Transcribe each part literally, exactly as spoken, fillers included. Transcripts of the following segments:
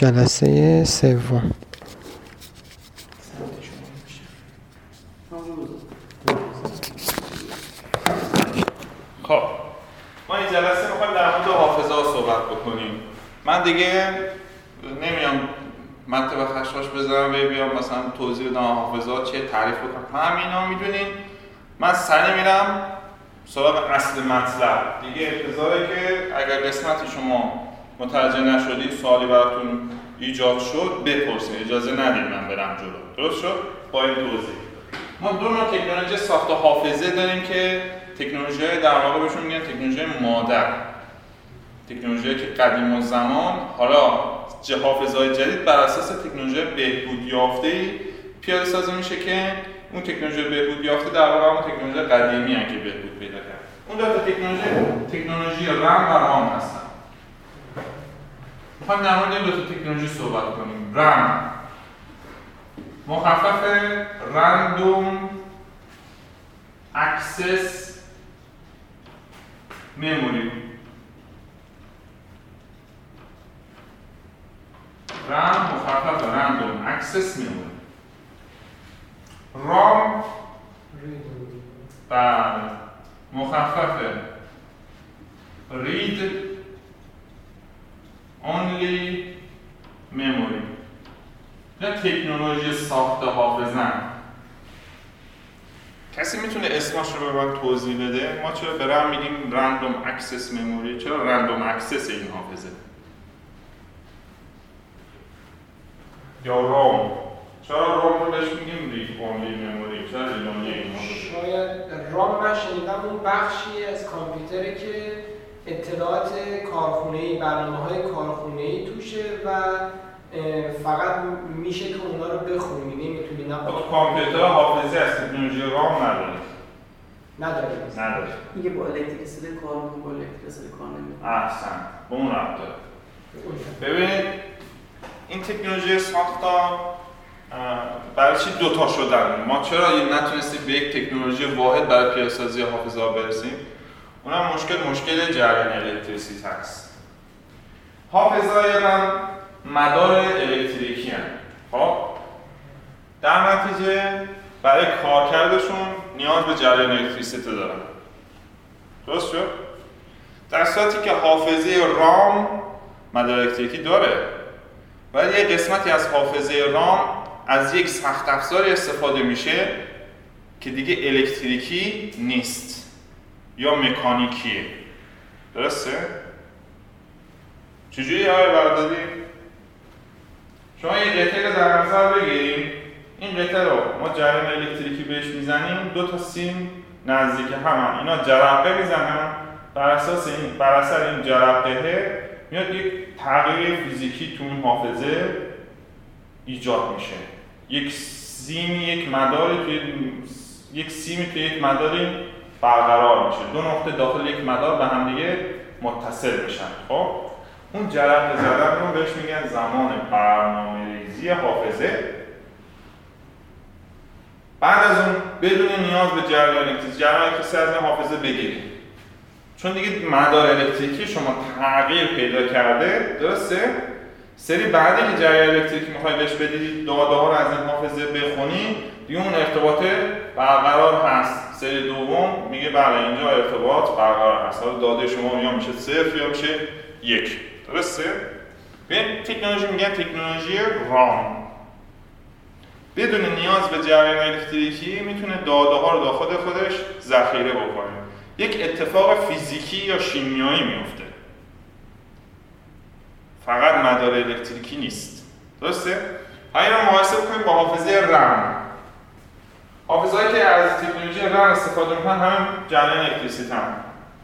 جلسه سوم. خب ما این جلسه میخوایم در مورد حافظه ها صحبت بکنیم. من دیگه نمیام مطلب خشخاش بذارم و بیام مثلا توضیح بدم حافظه ها چیه، تعریف بکنم، همینا میدونین. من سریع میرم سراغ اصل مطلب. دیگه انتظاره که اگر قسمتی شما متوجه نشدید، سوالی براتون ایجاد شد بپرسید، اجازه ندید من برم جلو. درست شد؟ با این توضیح ما دو نوع تکنولوژی ساخت حافظه داریم که تکنولوژی در واقع بهشون میگن تکنولوژی مادر، تکنولوژی که قدیم الزمان حالا حافظه‌های جدید بر اساس تکنولوژی بهبود یافته‌ای پیاده سازی میشه که اون تکنولوژی بهبود یافته در واقع اون تکنولوژی قدیمی هست که بهبود پیدا کرد. اون دو تا تکنولوژی تکنولوژی رم و رام هستن. میخوایم در مورد این دو تا تکنولوژی صحبت کنیم. رم مخفف رندوم اکسس مموری. رم مخفف رندوم اکسس مموری. رام بعد مخفف read only memory. نه تکنولوژی ساخت حافظه. کسی میتونه اسمش رو به من توضیح بده؟ ما چرا به رم میگیم رندوم اکسس مموری؟ چرا رندوم اکسس این حافظه؟ یا رام؟ چرا رام رو بهش میگیم رید اونلی مموری؟ چرا رید اونلی این حافظه؟ شاید رام من شنیدم اون بخشی از کامپیوتره که اطلاعات کارخونه‌ای، برنامه‌های کارخونه‌ای توشه و فقط میشه که اونا رو بخونی، نمیتونی نه کامپیوتر حافظه از تکنولوژی رام نداره. نداره. نداره. میگه با الکتریسیته کار می‌کنه، با الکتریسیته کار نمی‌کنه. احسن. به اون ربط داره. ببینید این تکنولوژی ساختا برای چی دوتا شدن؟ ما چرا نتونستیم به یک تکنولوژی واحد برای پیاده‌سازی حافظه ها برسیم؟ اونم مشکل مشکل جریان الکتریسیته است. حافظه های رم مدار الکتریکی هستند. خب در نتیجه برای کارکردشون نیاز به جریان الکتریسیته دارن. درست شد؟ در صورتی که حافظه رام مدار الکتریکی داره، ولی یه قسمتی از حافظه رام از یک سخت افزاری استفاده میشه که دیگه الکتریکی نیست یا مکانیکیه. درسته؟ چجوری آقای بردادی؟ شما یه قطعه رو در نظر بگیریم، این قطعه رو ما جریان الکتریکی بهش میزنیم، دو تا سیم نزدیک همن، اینا جرقه میزنن، بر اساس این بر اثر این جرقه میاد یک تغییر فیزیکی تو اون حافظه ایجاد میشه. یک سیم یک مداری توی یک سیمی توی یک مداری برقرار میشه. دو نقطه داخل یک مدار به هم دیگه متصل میشن. خب اون جرقه زدن رو بهش میگن زمان برنامه‌ریزی حافظه. بعد از اون بدون نیاز به جریان الکتریکی جریان الکتریکی از حافظه بگیرید، چون دیگه مدار الکتریکی شما تغییر پیدا کرده. درسته؟ سری بعدی که جریان الکتریکی میخوای بهش بدید داده ها رو از این حافظه بخونی، دیگه اون ارتباط برقرار هست. سری دوم میگه بله اینجا ارتباط برقرار هست، حالا داده شما یا میشه صفر یا میشه یک. درسته؟ به این تکنولوژی میگن تکنولوژی رام. بدون نیاز به جریان الکتریکی میتونه داده ها رو داخل خودش ذخیره بکنه. یک اتفاق فیزیکی یا شیمیایی میفته، فقط مدار الکتریکی نیست. درسته؟ حالا این رو مقایسه بکنیم با حافظه رم. حافظه‌ای که از تکنولوژی رم استفاده میکنن همین جریان الکتریسیته هم.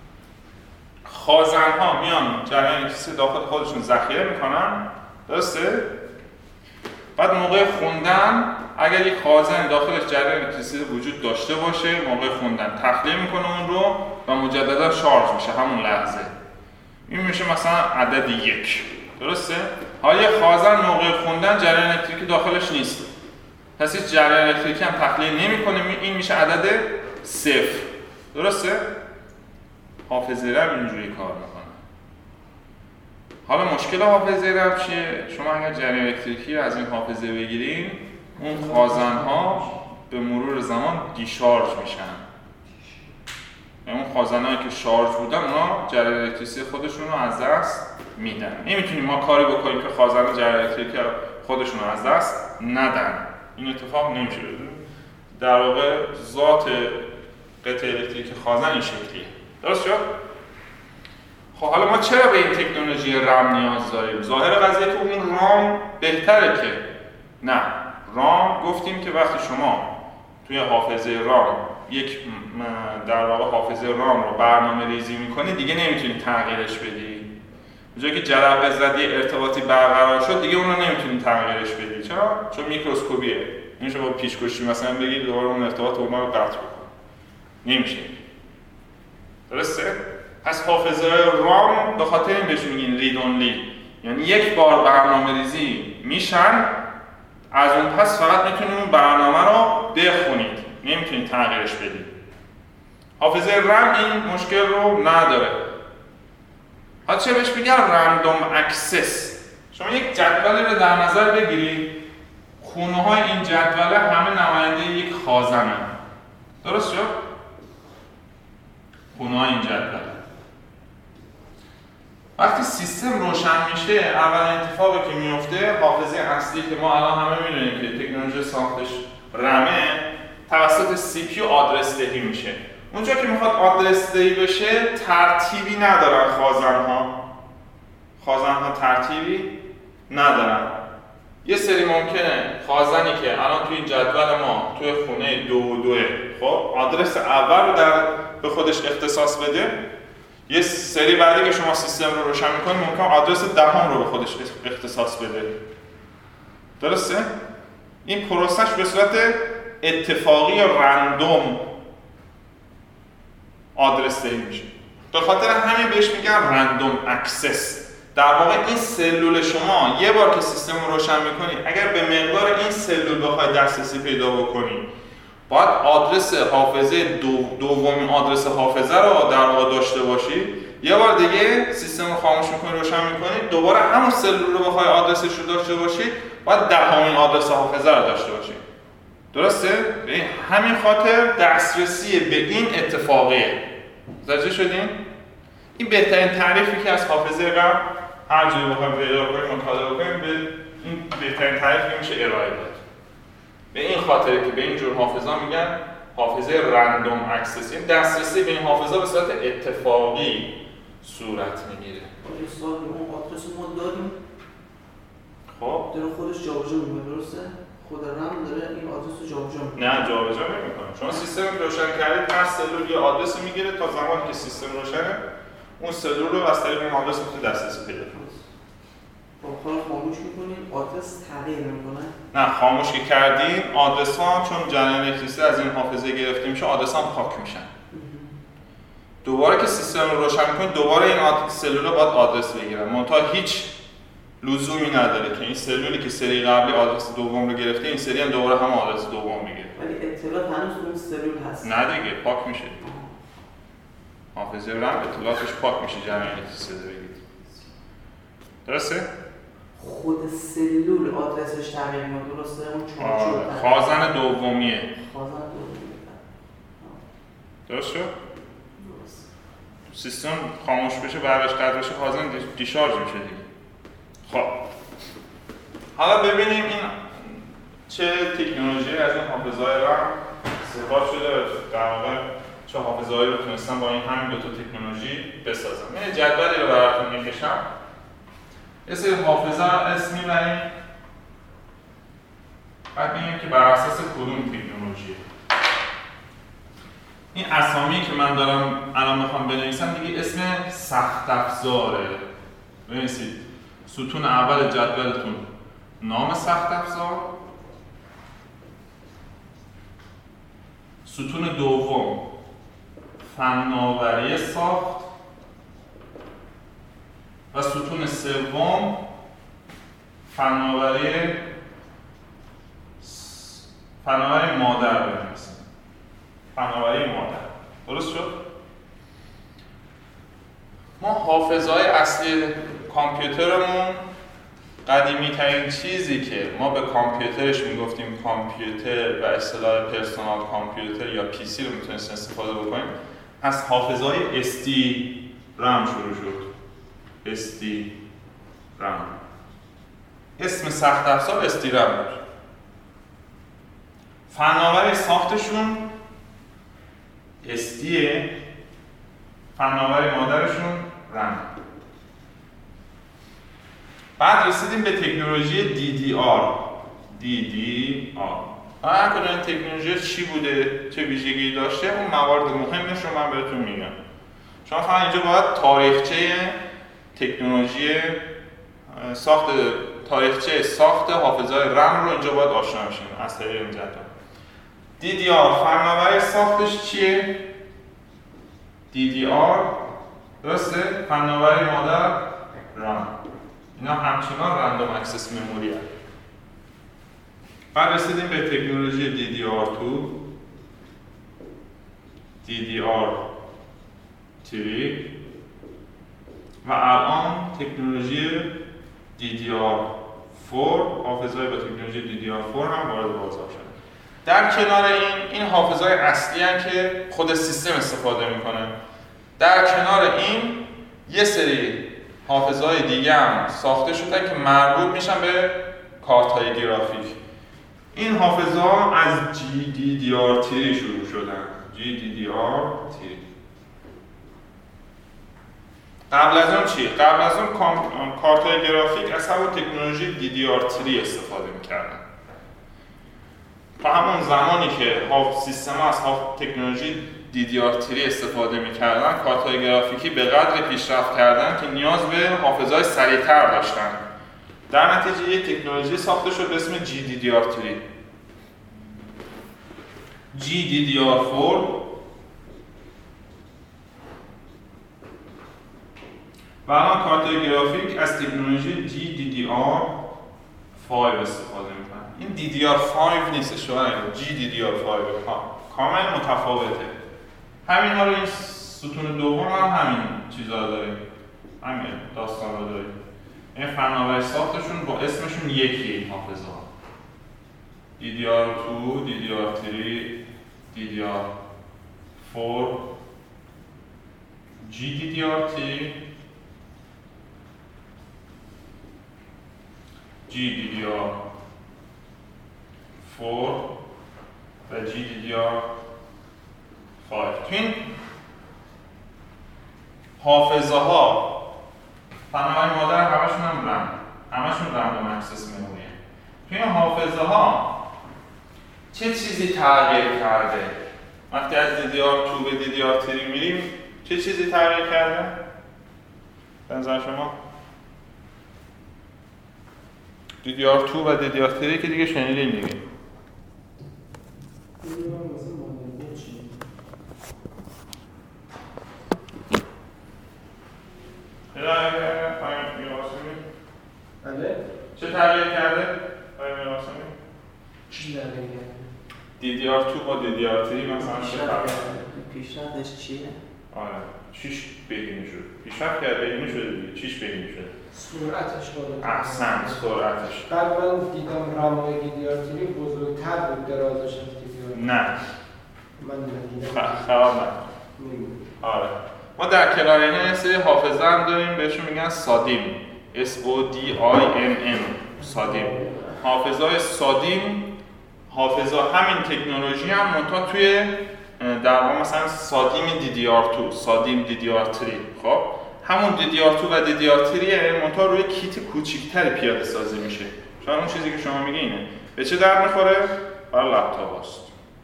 خازن‌ها میان جریان الکتریسیته داخل خودشون ذخیره میکنن. درسته؟ بعد موقع خوندن اگر یک خازن داخلش جریان الکتریسیته وجود داشته باشه، موقع خوندن تخلیه میکنه اون رو و مجددا شارژ میشه همون لحظه. این میشه مثلا عدد یک. درسته؟ حالا یه خازن موقع خوندن جریان الکتریکی داخلش نیست، پس هیچ جریان الکتریکی هم تخلیه نمیکنه، این میشه عدد صفر. درسته؟ حافظه رم اینجوری کار میکنه. حالا مشکل حافظه رم چیه؟ شما اگر جریان الکتریکی رو از این حافظه بگیرین، اون خازن‌ها به مرور زمان دیشارژ میشن. یعنی اون خازن‌هایی که شارژ بودن، اونا جریان الکتریسی خودشون رو از دست میدن. نمیتونیم ما کاری بکنیم که خازن جریان الکتریکی خودشون رو از دست ندن. این اتفاق نمیشه. در واقع ذات قطع الکتریکی خازن این شکلیه. درست شد؟ خب حالا ما چرا به این تکنولوژی رم نیاز داریم؟ ظاهر قضیه که اون رام بهتره که نه. رام گفتیم که وقتی شما توی حافظه رام یک در واقع حافظه رام رو برنامه ریزی میکنی، دیگه نمیتونی تغییرش بدی. اونجایی که جرقه زدی ارتباطی برقرار شد، دیگه اون رو نمیتونی تغییرش بدی. چرا؟ چون میکروسکوپیه. نمیشه با پیچ‌کشی مثلا بگید دوباره اون ارتباط اونها رو قطع بکنی. نمیشه. درسته؟ پس حافظه رام به خاطر این بهش میگین رید اونلی، یعنی یک بار برنامه ریزی میشن، از اون پس فقط میتونید اون برنامه رو بخونید، نمیتونید تغییرش بدید. حافظه رم این مشکل رو نداره. حالا چه بهش میگن رندوم اکسس. شما یک جدولی رو در نظر بگیرید، خونه های این جدول همه نماینده یک خازنه. درست شد؟ خونه های این جدول. وقتی سیستم روشن میشه، اولین اتفاقی که میفته، حافظه اصلی که ما الان همه میدونیم که تکنولوژی ساختش رمه، توسط سی پی یو آدرس دهی میشه. اونجا که میخواد آدرس دهی بشه، ترتیبی ندارن خازن‌ها. خازن‌ها ترتیبی ندارن. یه سری ممکنه خازنی که الان توی این جدول ما توی خونه دو و دوه، خب آدرس اول رو در به خودش اختصاص بده. یه سری بعدی که شما سیستم رو روشن میکنید ممکن آدرس دهم رو به خودش اختصاص بده. درسته؟ این پروسش به صورت اتفاقی یا رندوم آدرس دهی میشه. به خاطر همین بهش میگن رندوم اکسس. در واقع این سلول شما یه بار که سیستم رو روشن میکنید، اگر به مقدار این سلول بخواید دسترسی پیدا بکنید، باید آدرس حافظه دو دومین آدرس حافظه رو در واقع داشته باشید. یه بار دیگه سیستم رو خاموش میکنید، روشن میکنید، دوباره همون سلول رو بخواید آدرسش رو داشته باشید، باید دهمین آدرس حافظه رو داشته باشید. درسته؟ به همین خاطر دسترسی به این اتفاقیه. متوجه شدین؟ این بهترین تعریفی که از حافظه رم هر جایی بخوایم پیدا کنیم مطالعه کنیم، به این بهترین تعریفی میشه ارائه داد. به این خاطره که به این جور حافظه میگن حافظه رندوم اکسس، یعنی دسترسی به این حافظه به صورت اتفاقی صورت میگیره. یه سوال، اون آدرس ما داریم، خب داره خودش جابجا میکنه، درسته؟ خود رم داره این آدرس رو جابجا میکنه. نه، جابجا نمیکنه. شما سیستم رو روشن کردید، هر سلول یه آدرس میگیره، تا زمانی که سیستم روشنه اون سلول رو از طریق این آدرس میتونید دسترسی پیدا کنید. خب حالا خاموش میکنیم، آدرس تغییر نمیکنه؟ نه، خاموش که کردین آدرس ها چون جریان الکتریسی از این حافظه گرفته میشه، آدرس ها پاک میشن. دوباره که سیستم رو روشن میکنید، دوباره این سلول باید آدرس بگیرن. منتها هیچ لزومی نداره که این سلولی که سری قبلی آدرس دوم رو گرفته، این سری هم دوباره هم آدرس دوم میگیره. ولی اطلاعات هنوز اون سلول هست. نه دیگه، پاک میشه. حافظه رم اطلاعاتش پاک میشه جریان الکتریسی رو بگید. درسته؟ خود سلول آدرسش تغییر میکنه، درسته؟ اون چارچوب خازن دومیه. خازن دومیه. درست شد؟ سیستم خاموش بشه، بعدش قطع بشه، خازن دیشارژ میشه دیگه. خب حالا ببینیم این چه تکنولوژی از این حافظه‌های رم استفاده شده و در واقع چه حافظه‌هایی رو تونستن با این همین دو تا تکنولوژی بسازن. من جدولی رو براتون میکشم. یه سری حافظه اسم میبریم، بعد میگیم که بر اساس کدوم تکنولوژی. این اسامی که من دارم الان میخوام بنویسم دیگه اسم سخت افزاره. بنویسید ستون اول جدولتون نام سخت افزار، ستون دوم فناوری ساخت و ستون سوم فناوری فناوری مادر بنویسید. فناوری مادر. درست شد؟ ما حافظه‌های اصلی کامپیوترمون قدیمی ترین چیزی که ما به کامپیوترش میگفتیم کامپیوتر و اصطلاح پرسونال کامپیوتر یا پی سی رو میتونستیم استفاده بکنیم، از حافظه‌های اس دی رام شروع شد. اس دی رام اسم سخت افزار اس دی رام بود. فناوری ساختشون اس دی، فناوری مادرشون رام. بعد رسیدیم به تکنولوژی دی دی آر. دی دی آر. هر کدوم این تکنولوژی چی بوده، چه ویژگی داشته، اون موارد مهمش رو من بهتون میگم. شما فقط اینجا باید تاریخچه تکنولوژی ساخت تاریخچه ساخت حافظه‌های رم رو اینجا باید آشنا بشین از طریق این جدول. دی دی آر فناوری ساختش چیه؟ دی دی آر درسته؟ فناوری مادر رم. اینا همچنان رندوم اکسس مموری هست. بعد رسیدیم به تکنولوژی دی دی آر دو، دی دی آر سه و الان تکنولوژی دی دی آر چهار، حافظه‌های با تکنولوژی دی دی آر چهار هم وارد بازار شد. در کنار این این حافظه‌های اصلی هستند که خود سیستم استفاده میکنه. در کنار این یه سری حافظه‌های دیگه هم ساخته شدن که مربوط میشن به کارت‌های گرافیک. این حافظه‌ها از جی دی دی آر سه شروع شدن. جی دی دی آر سه. قبل از اون چی؟ قبل از اون کارت‌های گرافیک از همون تکنولوژی دی دی آر سه استفاده می‌کردن. تا همون زمانی که سیستم از تکنولوژی دی دی آر سه استفاده می‌کردن، کارت‌های گرافیکی به قدر پیشرفت کردن که نیاز به حافظه‌های سریع‌تر داشتن. در نتیجه یک تکنولوژی ساخته شد به اسم جی دی دی آر سه. جی دی دی آر چهار و الان کارت‌های گرافیک از تکنولوژی جی دی دی آر پنج استفاده می‌کنن. این دی دی آر پنج نیست، شما جی دی دی آر پنج کاملا متفاوته. همین ها رو این ستون دوم هم همین چیزا داریم، همین داستان رو داریم. این فناوری ساختشون با اسمشون یکیه. این حافظه ها دی دی آر دو، دی دی آر سه، دی دی آر چهار، جی دی دی آر سه، جی دی دی آر چهار و جی دی دی آر پنج. تو این حافظه ها فناوری مادر همشون هم رم، همشون رندوم اکسس مموریه. تو این حافظه ها چه چیزی تغییر کرده؟ وقتی از دی دی آر دو به دی دی آر سه میریم چه چیزی تغییر کرده؟ به نظر شما؟ دی دی آر دو و دی دی آر سه که دیگه شنیدین دیگه. چه تغییر کرده؟ چی تغییر کرده؟ دی دی آر دو با دی دی آر سه مثلا چه تغییر؟ پیشرفتش چیه؟ آره، چیش بهینه شد. پیشرفت کرده بهینه شده دیگه، چیش بهینه شده. سرعتش بالا. احسن، سرعتش. بعد من دیدم رمای دی دی آر سه بزرگتر بود درازش از دی دی آر. نه. من دیدم. خراب نه. آره. ما در کنار این سری حافظه هم داریم بهشون میگن سادیم. اس او دی آی ام ام سادیم. حافظه های سادیم حافظه همین تکنولوژی هم منتها توی در واقع مثلا سادیم دی دی آر دو، سادیم دی دی آر سه. خب همون دی دی آر دو و دی دی آر سه منتها روی کیت کوچیک‌تری پیاده سازی میشه. شاید اون چیزی که شما میگه اینه. به چه درد میخوره؟ برای لپتاپ هست.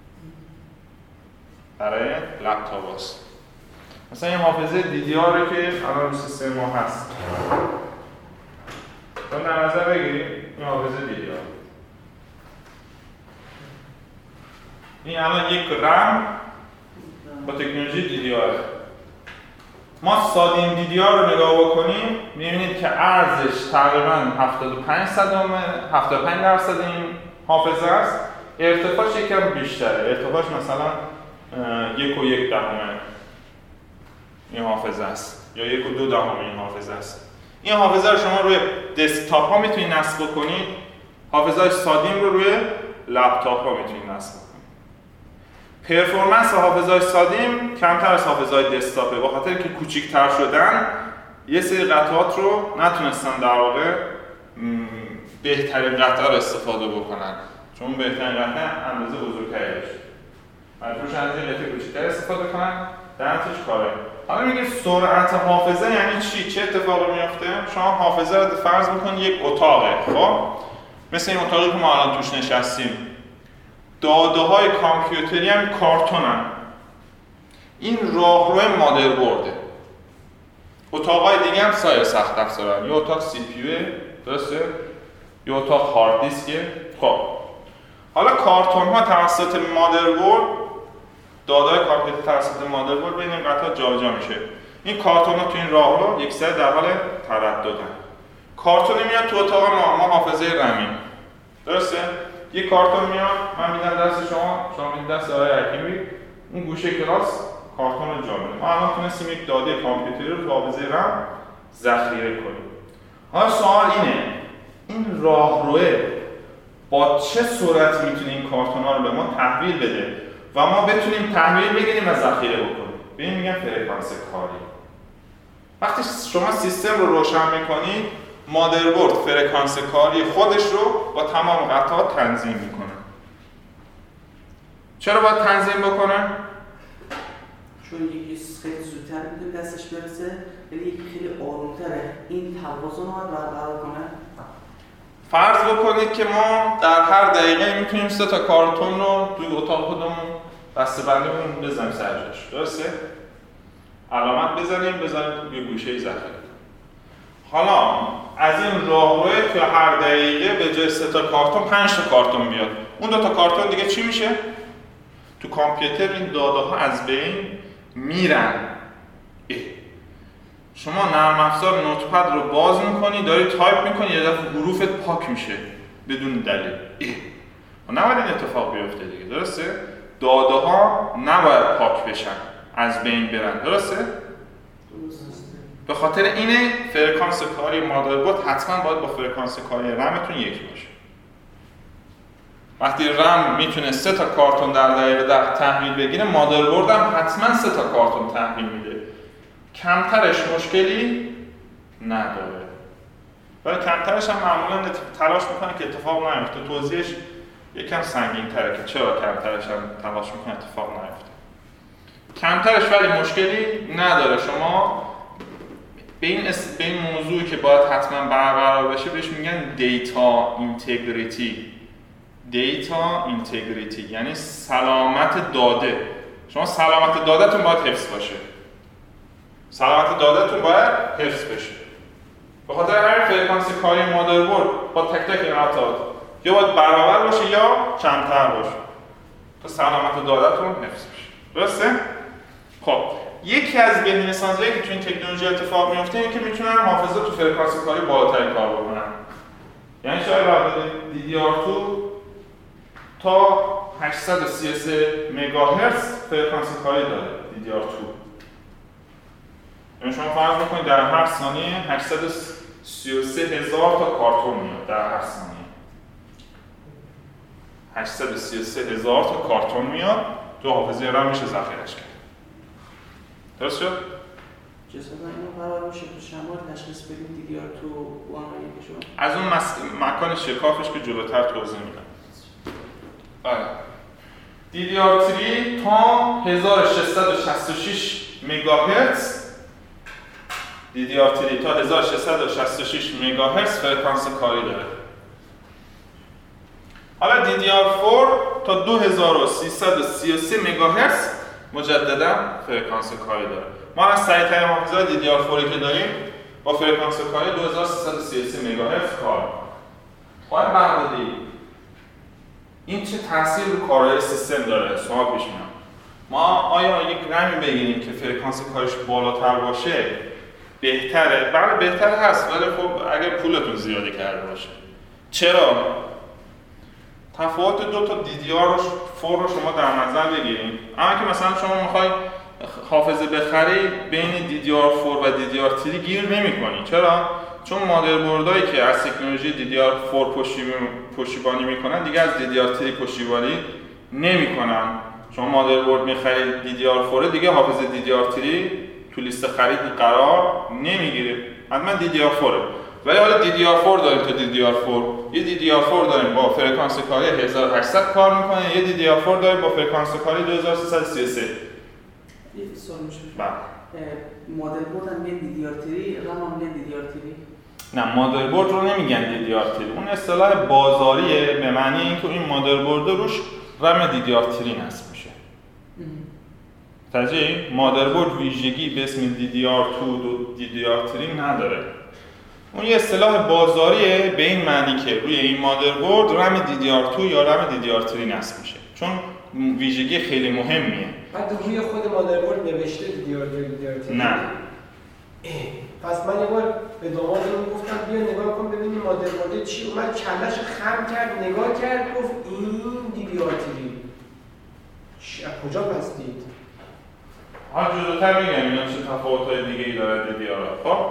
برای لپتاپ هست. مثلا این حافظه دی دی آر که الان رو سیستم ما هست. تو در نظر بگیریم این حافظه دی دی آر. این الان یک رم با تکنولوژی دی دی آر. ما سادیم دی دی آر رو نگاه بکنیم می‌بینید که ارزش تقریباً هفتاد و پنج صدم هفتاد و پنج درصد این حافظه است. ارتفاعش یکم بیشتره. ارتفاعش مثلا یک و یک دهم این حافظه است یا یک و دو دهم این حافظه است. این حافظه رو شما روی دسکتاپ ها میتونید نصب کنید، حافظه های سادیم رو روی لپتاپ ها میتونید نصب کنید. پرفورمنس حافظه های سادیم کمتر از حافظه های دسکتاپه، به خاطر که کوچیک‌تر شدن یه سری قطعات رو نتونستن در واقع بهترین قطعه رو استفاده بکنن، چون بهترین قطعه اندازه بزرگتری داشت. مجبور شدن از این قطعه کوچیک‌تر استفاده کنن، در نتیجه کاره. حالا میگه سرعت حافظه یعنی چی؟ چه اتفاقی میفته؟ شما حافظه رو فرض بکنید یک اتاقه، خب مثل این اتاقی که ما الان توش نشستیم. داده‌های کامپیوتری هم کارتونن. این راهرو مادربرده. اتاقای دیگه هم سایر سخت افزارن. یه اتاق سی پی یو، درسته؟ یه اتاق هارد دیسکه. خب حالا کارتون‌ها توسط مادربرد، داده‌های کامپیوتر توسط مادربرد بین این قطعات جابجا میشه. این کارتون‌ها تو این راهرو یکسره در حال ترددن. کارتون میاد تو اتاق ما، ما حافظه رمیم. درسته؟ یه کارتون میاد، من میدم دست شما، شما میدید دست آقای حکیمی، اون گوشه کلاس کارتون رو جا میده. ما الان تونستیم یک داده کامپیوتری رو تو حافظه رم ذخیره کنیم. حالا سوال اینه، این راهروه با چه سرعتی میتونه این کارتون‌ها رو به ما تحویل بده و ما بتونیم تحویل بگیریم و ذخیره بکنیم؟ به این میگن فرکانس کاری. وقتی شما سیستم رو روشن میکنید، مادربرد فرکانس کاری خودش رو با تمام قطعات تنظیم میکنه. چرا باید تنظیم بکنه؟ چون یکی خیلی زودتر میتونه دستش برسه، ولی یکی خیلی آرومتره. این توازن رو باید برقرار کنه. فرض بکنید که ما در هر دقیقه میتونیم سه تا کارتون رو توی اتاق خودمون بسته‌بندیمون بزنیم سر جاش، درسته؟ علامت بزنیم، بذاریم یه گوشه ذخیره. حالا از این راهروی تو هر دقیقه به جای سه تا کارتون پنج تا کارتون بیاد. اون دو تا کارتون دیگه چی میشه؟ تو کامپیوتر این داده ها از بین میرن. اه. شما نرم افزار نوتپد رو باز میکنی، داری تایپ میکنی، یه دفعه حروفت پاک میشه بدون دلیل. اه. نباید این اتفاق بیفته دیگه، درسته؟ داده ها نباید پاک بشن، از بین برن، درسته؟ به خاطر اینه فرکانس کاری مادربرد حتما باید با فرکانس کاری رمتون یک باشه. وقتی رم میتونه سه تا کارتون در دقیقه ده تحویل بگیره، مادربرد هم حتما سه تا کارتون تحویل میده. کمترش مشکلی نداره. ولی کمترش هم معمولا تلاش میکنه که اتفاق نیفته. توضیحش یکم سنگین تره که چرا کمترش هم تلاش میکنه اتفاق نیفته. کمترش ولی مشکلی نداره. شما به این, اس... به این موضوعی که باید حتما برقرار بشه بهش میگن دیتا اینتگریتی. دیتا اینتگریتی یعنی سلامت داده. شما سلامت داده‌تون باید حفظ باشه. سلامت داده‌تون باید حفظ بشه. به خاطر هر فرکانس کاری مادربرد با تک تک این قطعات یا باید برابر باشه یا کمتر باشه تا سلامت داده‌تون حفظ بشه. درسته؟ خب یکی از بهینه‌سازی‌هایی که تو این تکنولوژی اتفاق میفته اینه که میتونن حافظه تو فرکانس کاری بالاتری کار بکنن. یعنی شاید راحت دی دی آر دو تا هشتصد و سی و سه مگاهرتز فرکانس کاری داره دی دی آر دو. یعنی شما فرض بکنید در هر ثانیه هشتصد و سی و سه هزار تا کارتون میاد در هر ثانیه. هشتصد و سی و سه هزار تا کارتون میاد تو حافظه رم میشه ذخیره‌اش کرد. درست شد؟ جسد اینو قرار باشه تو شمال تشخیص بدیم دی دی آر دو وان رو شما از اون مس... مکان شکافش که جلوتر توضیح میدم. آره. دی دی آر سه تا هزار و ششصد و شصت و شش مگاهرتز دی دی آر سه تا هزار و ششصد و شصت و شش مگاهرتز فرکانس کاری داره. حالا دی دی آر چهار تا دو هزار و سیصد و سی و سه مگاهرتز مجددا فرکانس کاری داره. ما از سریع‌ترین حافظه دی دی آر چهار که داریم با فرکانس کاری دو هزار و سیصد و سی و سه مگاهرتز کار می‌کنه. باید برداری این چه تاثیر رو کارهای سیستم داره؟ سوال پیش میاد. ما آیا یک رمی بگیریم که فرکانس کارش بالاتر باشه بهتره؟ بله بهتره هست، ولی خب اگر پولتون زیادی کرده باشه. چرا؟ تفاوت دو تا دی دی آر چهار رو شما در نظر بگیریم. اما که مثلا شما میخوای حافظه بخری بین دی دی آر چهار و دی دی آر سه گیر نمی‌کنی. چرا؟ چون مادربردهایی که از تکنولوژی دی دی آر فور پشتیبانی میکنن دیگه از دی دی آر سه پشتیبانی نمیکنن. شما مادربرد میخرید دی دی آر فور دیگه حافظه دی دی آر سه تو لیست خرید قرار نمیگیره، حتما دی دی آر فور. ولی حالا دی دی آر فور داریم تا دی دی آر فور، یه دی دی آر فور داریم با فرکانس کاری هزار و هشتصد کار میکنه، یه دی دی آر فور داریم با فرکانس کاری دو هزار و سیصد و سی و سه. یه سوال میشه. بله. مادربرد هم میگن دی دی آر سه، رم هم میگن دی دی آر سه. نه، مادربرد رو نمیگن دی دی آر سه. اون اصطلاح بازاریه به معنی اینکه این مادربرد روش رم دی دی آر سه نصب میشه. تازه مادربرد ویژگی به اسم دی دی آر دو و دی دی آر سه نداره. اون یه اصطلاح بازاریه به این معنی که روی این مادربرد رم دی دی آر دو یا رم دی دی آر سه نصب میشه، چون ویژگی خیلی مهمیه. بعد روی خود مادربرد نوشته دی دی آر دو دی دی آر سه؟ نه. پس من یه بار به دامادم گفتم بیا نگاه کن ببینیم مادربرد چی، اومد کلش خم کرد نگاه کرد گفت این دی دی آر سه. کجا پس دید؟ ها جلوتر میگم اینا چه تفاوت‌های دیگه‌ای داره دی دی آر. خب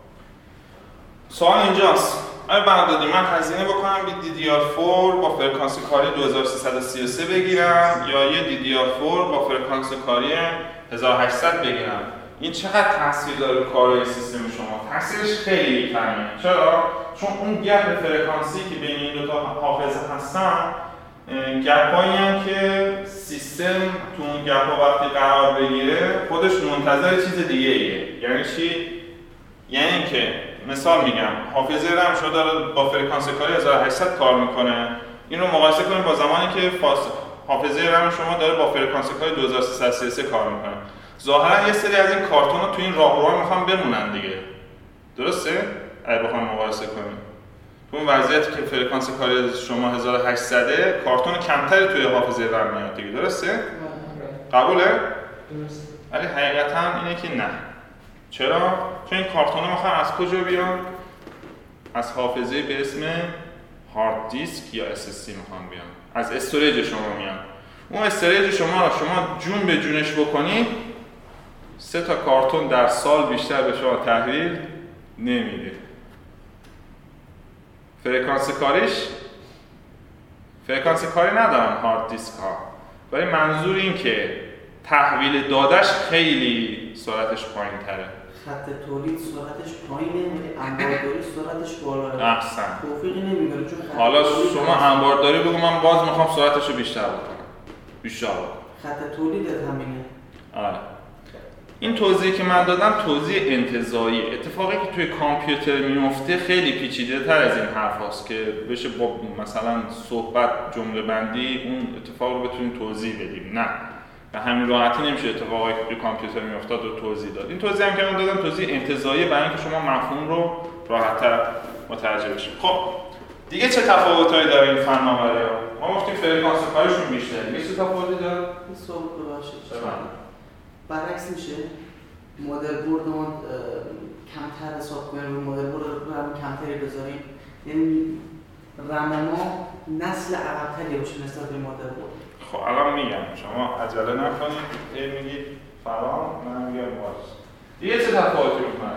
سوال اینجاست، آیا بردادی من هزینه بکنم به دی دی آر فور با فرکانس کاری دو هزار و سیصد و سی و سه بگیرم یا یه دی دی آر فور با فرکانس کاری هزار و هشتصد بگیرم؟ این چقدر تاثیر داره رو کارهای سیستم شما؟ تاثیرش خیلی کمیه. چرا؟ چون اون گپ فرکانسی که بین این دو تا حافظه هستن گپایی هم که سیستم تو اون گپا وقتی قرار بگیره خودش منتظر چیز دیگه ایه. یعنی چی؟ یعنی که مثال میگم حافظه رم شما داره با فرکانس کاری هزار و هشتصد کار میکنه، این رو مقایسه کنیم با زمانی که حافظه رم شما داره با فرکانس کاری دو هزار و سیصد و سی و سه کار میکنه. ظاهرا یه سری از این کارتون رو تو این راهروها میخوام بمونن دیگه، درسته؟ اگه بخوام مقایسه کنیم تو اون وضعیتی که فرکانس کاری شما هزار و هشتصد کارتون کمتری توی حافظه رم میاد دیگه، درسته؟ قبوله؟ درسته. ولی حقیقتا اینه که نه. چرا؟ چون این کارتون ها میخوان از کجا بیان؟ از حافظه به اسم هارد دیسک یا اس اس دی میخوان بیان، از استوریج شما میان. اون استوریج شما رو شما جون به جونش بکنید سه تا کارتون در سال بیشتر به شما تحویل نمیده. فرکانس کاریش فرکانس کاری ندارن هارد دیسک ها، ولی منظور این که تحویل دادش خیلی سرعتش پایین تره. خط تولید سرعتش پایینه ولی انبارداری سرعتش بالاه. احسن. توفیقی نمیگیره چون خط حالا شما انبارداری بگو من باز میخوام سرعتش رو بیشتر بکنم. بیشتر بکنم. خط تولیدت همینه. آره. این توضیحی که من دادم توضیح انتزاعی، اتفاقی که توی کامپیوتر میفته خیلی پیچیده تر از این حرف هست که بشه با مثلا صحبت جمله بندی اون اتفاق رو بتونیم توضیح بدیم. نه، به همین راحتی نمیشه اتفاقی که توی کامپیوتر میافتاد رو توضیح داد. این توضیح هم که من دادم توضیح انتزاعی برای اینکه شما مفهوم رو راحت‌تر متوجه بشید. خب دیگه چه تفاوتایی داره این فناوری‌ها؟ ما گفتیم فرکانس کاریشون بیشتره. دیگه چه تفاوتی داره؟ این سوال ببخشید. برعکس میشه مادربردمون کمتر حساب کنیم و مادربرد رو کمتری بذاریم، یعنی رم ما نسل عقب‌تری باشه نسبت به مادربرد. خب الان میگم شما عجله نکنید، ای میگید فلان من میگم باز. دیگه چه تفاوتی میکنه؟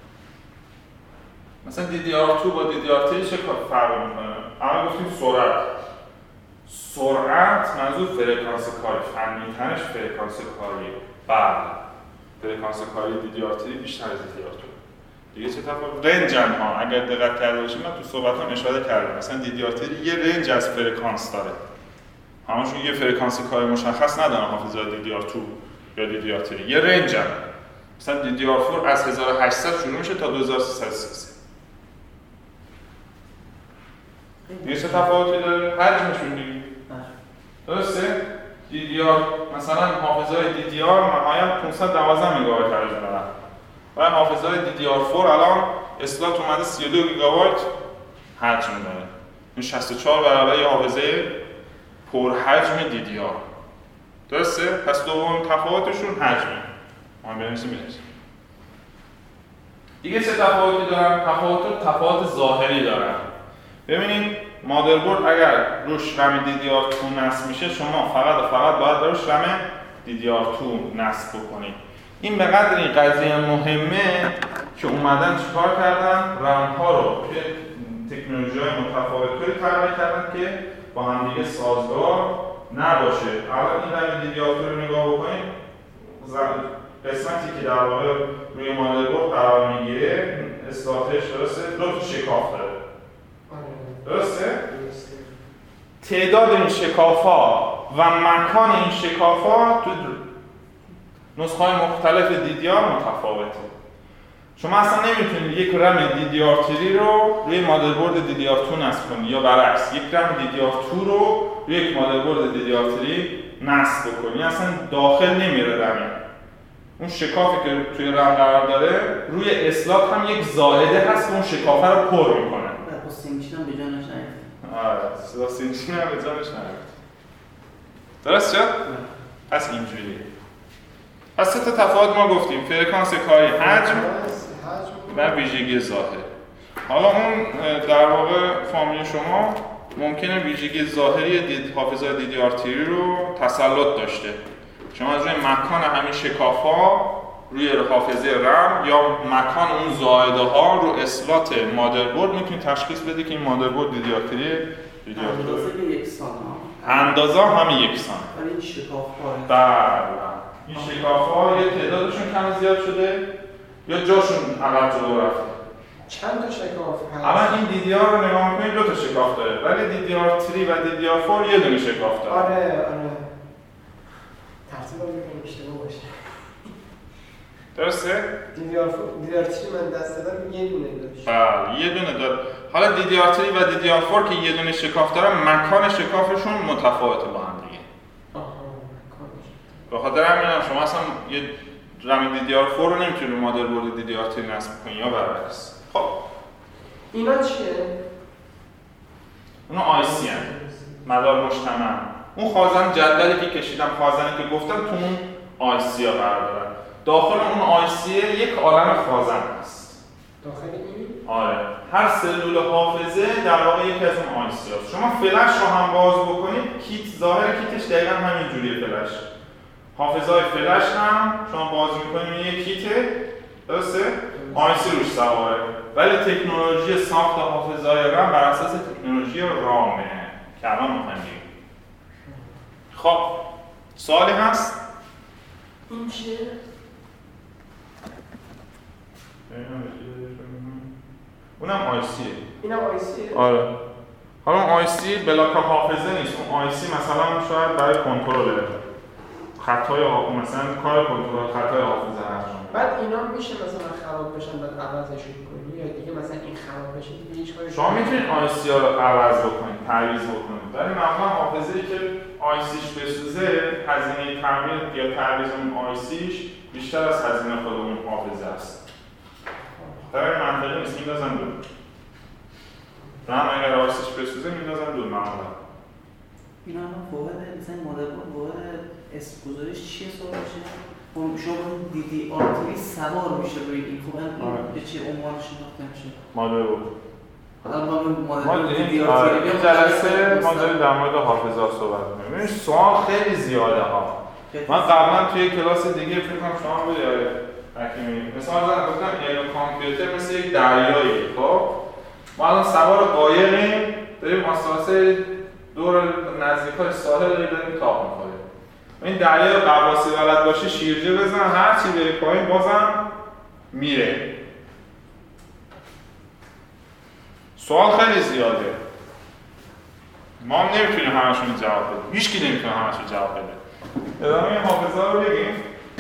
مثلا دی دی آر دو با دی دی آر سه چه فرق میکنه؟ اما گفتیم سرعت. سرعت منظور فرکانس کاری، فنی ترش فرکانس کاریه. بله. فرکانس کاری دی دی آر سه بیشتر از دی دی آر دو. دیگه چه تفاوت؟ رنج هم ها اگر دقت کرده باشید من تو صحبتام اشاره کردم. مثلا دی دی آر سه یه رنج از فرکانس داره. همشون یه فرکانس کاری مشخص ندارن حافظه دی دی آر دو یا دی دی آر سه. یه رنج هم. مثلا دی دی آر فور از هزار و هشتصد شروع میشه تا دو هزار و سیصد و سی و سه. دیگه چه تفاوتی داره؟ حجمشون دیگه. درسته؟ دی دی آر مثلا حافظه‌های دی دی آر نهایت پانصد و دوازده مگابایت حجم دارن. و حافظه‌های دی دی آر فور الان اسلات اومده سی و دو گیگابایت حجم داره. این شصت و چهار برابر یه حافظه پرحجم دی دی آر. درسته؟ پس دوم تفاوتشون حجمه. ما بنویسیم بنویسیم. دیگه چه تفاوتی دارن؟ تفاوت تفاوت ظاهری دارن. ببینید مادربرد اگر روش رم دی دی آر دو نصب میشه شما فقط و فقط باید روش رم دی دی آر دو نصب بکنید. این به قدر این قضیه مهمه که اومدن چیکار کردن؟ رم ها رو که تکنولوژی‌های متفاوتی طراحی کردن که با هم دیگه سازگار نباشه. الان این رم دی دی آر تو رو نگاه بکنید، قسمتی که در واقع روی مادربرد قرار میگیره اسلاتش درسته دو تا شکاف داره. درسته؟ تعداد این شکاف‌ها و مکان این شکاف‌ها تو نسخه‌های مختلف دی دی آر متفاوته. شما اصلا نمیتونید یک رم دی دی آر سه رو روی مادربرد دی دی آر دو نصب کنید یا برعکس یک رم دی دی آر دو رو روی یک مادربرد دی دی آر سه نصب کنید. اصلا داخل نمیره رم. اون شکافی که توی رم قرار داره روی اسلات هم یک زائده هست که اون شکافه رو پر میکنه. با سینچین هم به جانش نیفته. آره، صدا سینچین هم به جانش نیفته. درست شد؟ پس اینجوریه. پس سه تا تفاوت ما گفتیم: فرکانس کاری، حجم و ویژگی ظاهر. حالا اون در واقع فامیل شما ممکنه ویژگی ظاهری دید حافظه دی دی آر سه رو تسلط داشته. شما از روی مکان همین شکاف‌ها روی حافظه رم یا مکان اون زائده ها رو اسلات مادربرد میتونید تشخیص بده که این مادربرد دی دی آر سه دی دی آر سه اندازه که یکسان ها. اندازه همه یکسان. ولی این شکاف‌ها بله. این شکاف‌ها یه تعدادشون کم زیاد شده یا جاشون عقب جلو رفته. چند تا شکاف هست؟ اما این دی دی آر رو نگاه می‌کنید دو تا شکاف داره، ولی دی دی آر سه و دی دی آر چهار یه دونه شکاف داره. آره آره. ترتیب رو می‌کنم اشتباه باشه. درسته؟ دی دی آر سه من دست دادم یه دونه داشت. بله، یه دونه داره. حالا دی دی آر سه و دی دی آر چهار که یه دونه شکاف داره، مکان شکافشون متفاوته با هم دیگه. آها، مکانش. به خاطر همین شما اصلا یه رم دی دی آر چهار رو نمیتونید رو مادربرد دی دی آر سه نصب کنید یا برعکس. خب اینا چیه؟ اونا آی سی هستن. مدار مجتمع. اون خازن جدولی که کشیدم، خازنی که گفتم تو اون آی سی ها قرار دارن. داخل اون آی سی یک عالم خازن هست. داخل این؟ آره. هر سلول حافظه در واقع یکی از اون آی سی هست. شما فلش رو هم باز بکنید، کیت ظاهر کیتش دقیقاً همین جوریه. فلش. حافظه‌های فلش هم شما باز می‌کنید یک کیته، درسته؟ آی سی روش سواره. ولی تکنولوژی ساخت حافظه‌های رم بر اساس تکنولوژی رامه که الان می‌خونیم. خب سوالی هست؟ این چیه؟ اونم آی سیه. اینم آی سیه؟ آره. حالا اون آی سی بلاک حافظه نیست. اون آی سی مثلا شاید برای کنترل خطای مثلا کار کنترل خطای حافظه هست. بعد اینا میشه مثلا خراب بشن بعد عوضشون کنی یا دیگه مثلا این خراب بشه دیگه هیچ کاری شما میتونید آی سی ها رو عوض بکنید، تعویض بکنید. ولی معمولا حافظه‌ای که آی سیش بسوزه، هزینه تعمیر یا تعویض اون آی سیش بیشتر از هزینه خود اون حافظه است. برای منطقی نیست، میندازن دور. رم اگر آی سیش بسوزه میندازن دور معمولا. اینا هم واحد مثلا مادربرد واحد اسم گذاریش چیه سوالشه؟ شما دی دی آر سه سوار میشه روی این خوبه به چه عنوانش شناخته میشه؟ مادربرد. حالا ما ما مادربرد دی دی این آر سه جلسه ما داریم در مورد حافظه ها صحبت می‌کنیم. ببین سوال خیلی زیاده ها. من قبلا توی کلاس دیگه فکر کنم شما بود یا حکیمی مثلا مثلا گفتم علم کامپیوتر مثل یک دریاییه. خب ما الان سوار قایقیم، داریم واسه دور نزدیکای ساحل داریم تاپ می‌خوریم. این دریا قواسی بلد باشه شیرجه بزن، هر چی بری پایین بازم میره. سوال خیلی زیاده. ما هم نمیتونیم همشون جواب بدیم. هیچ کی نمیتونه همشون جواب بده. ادامه حافظه رو بگیم.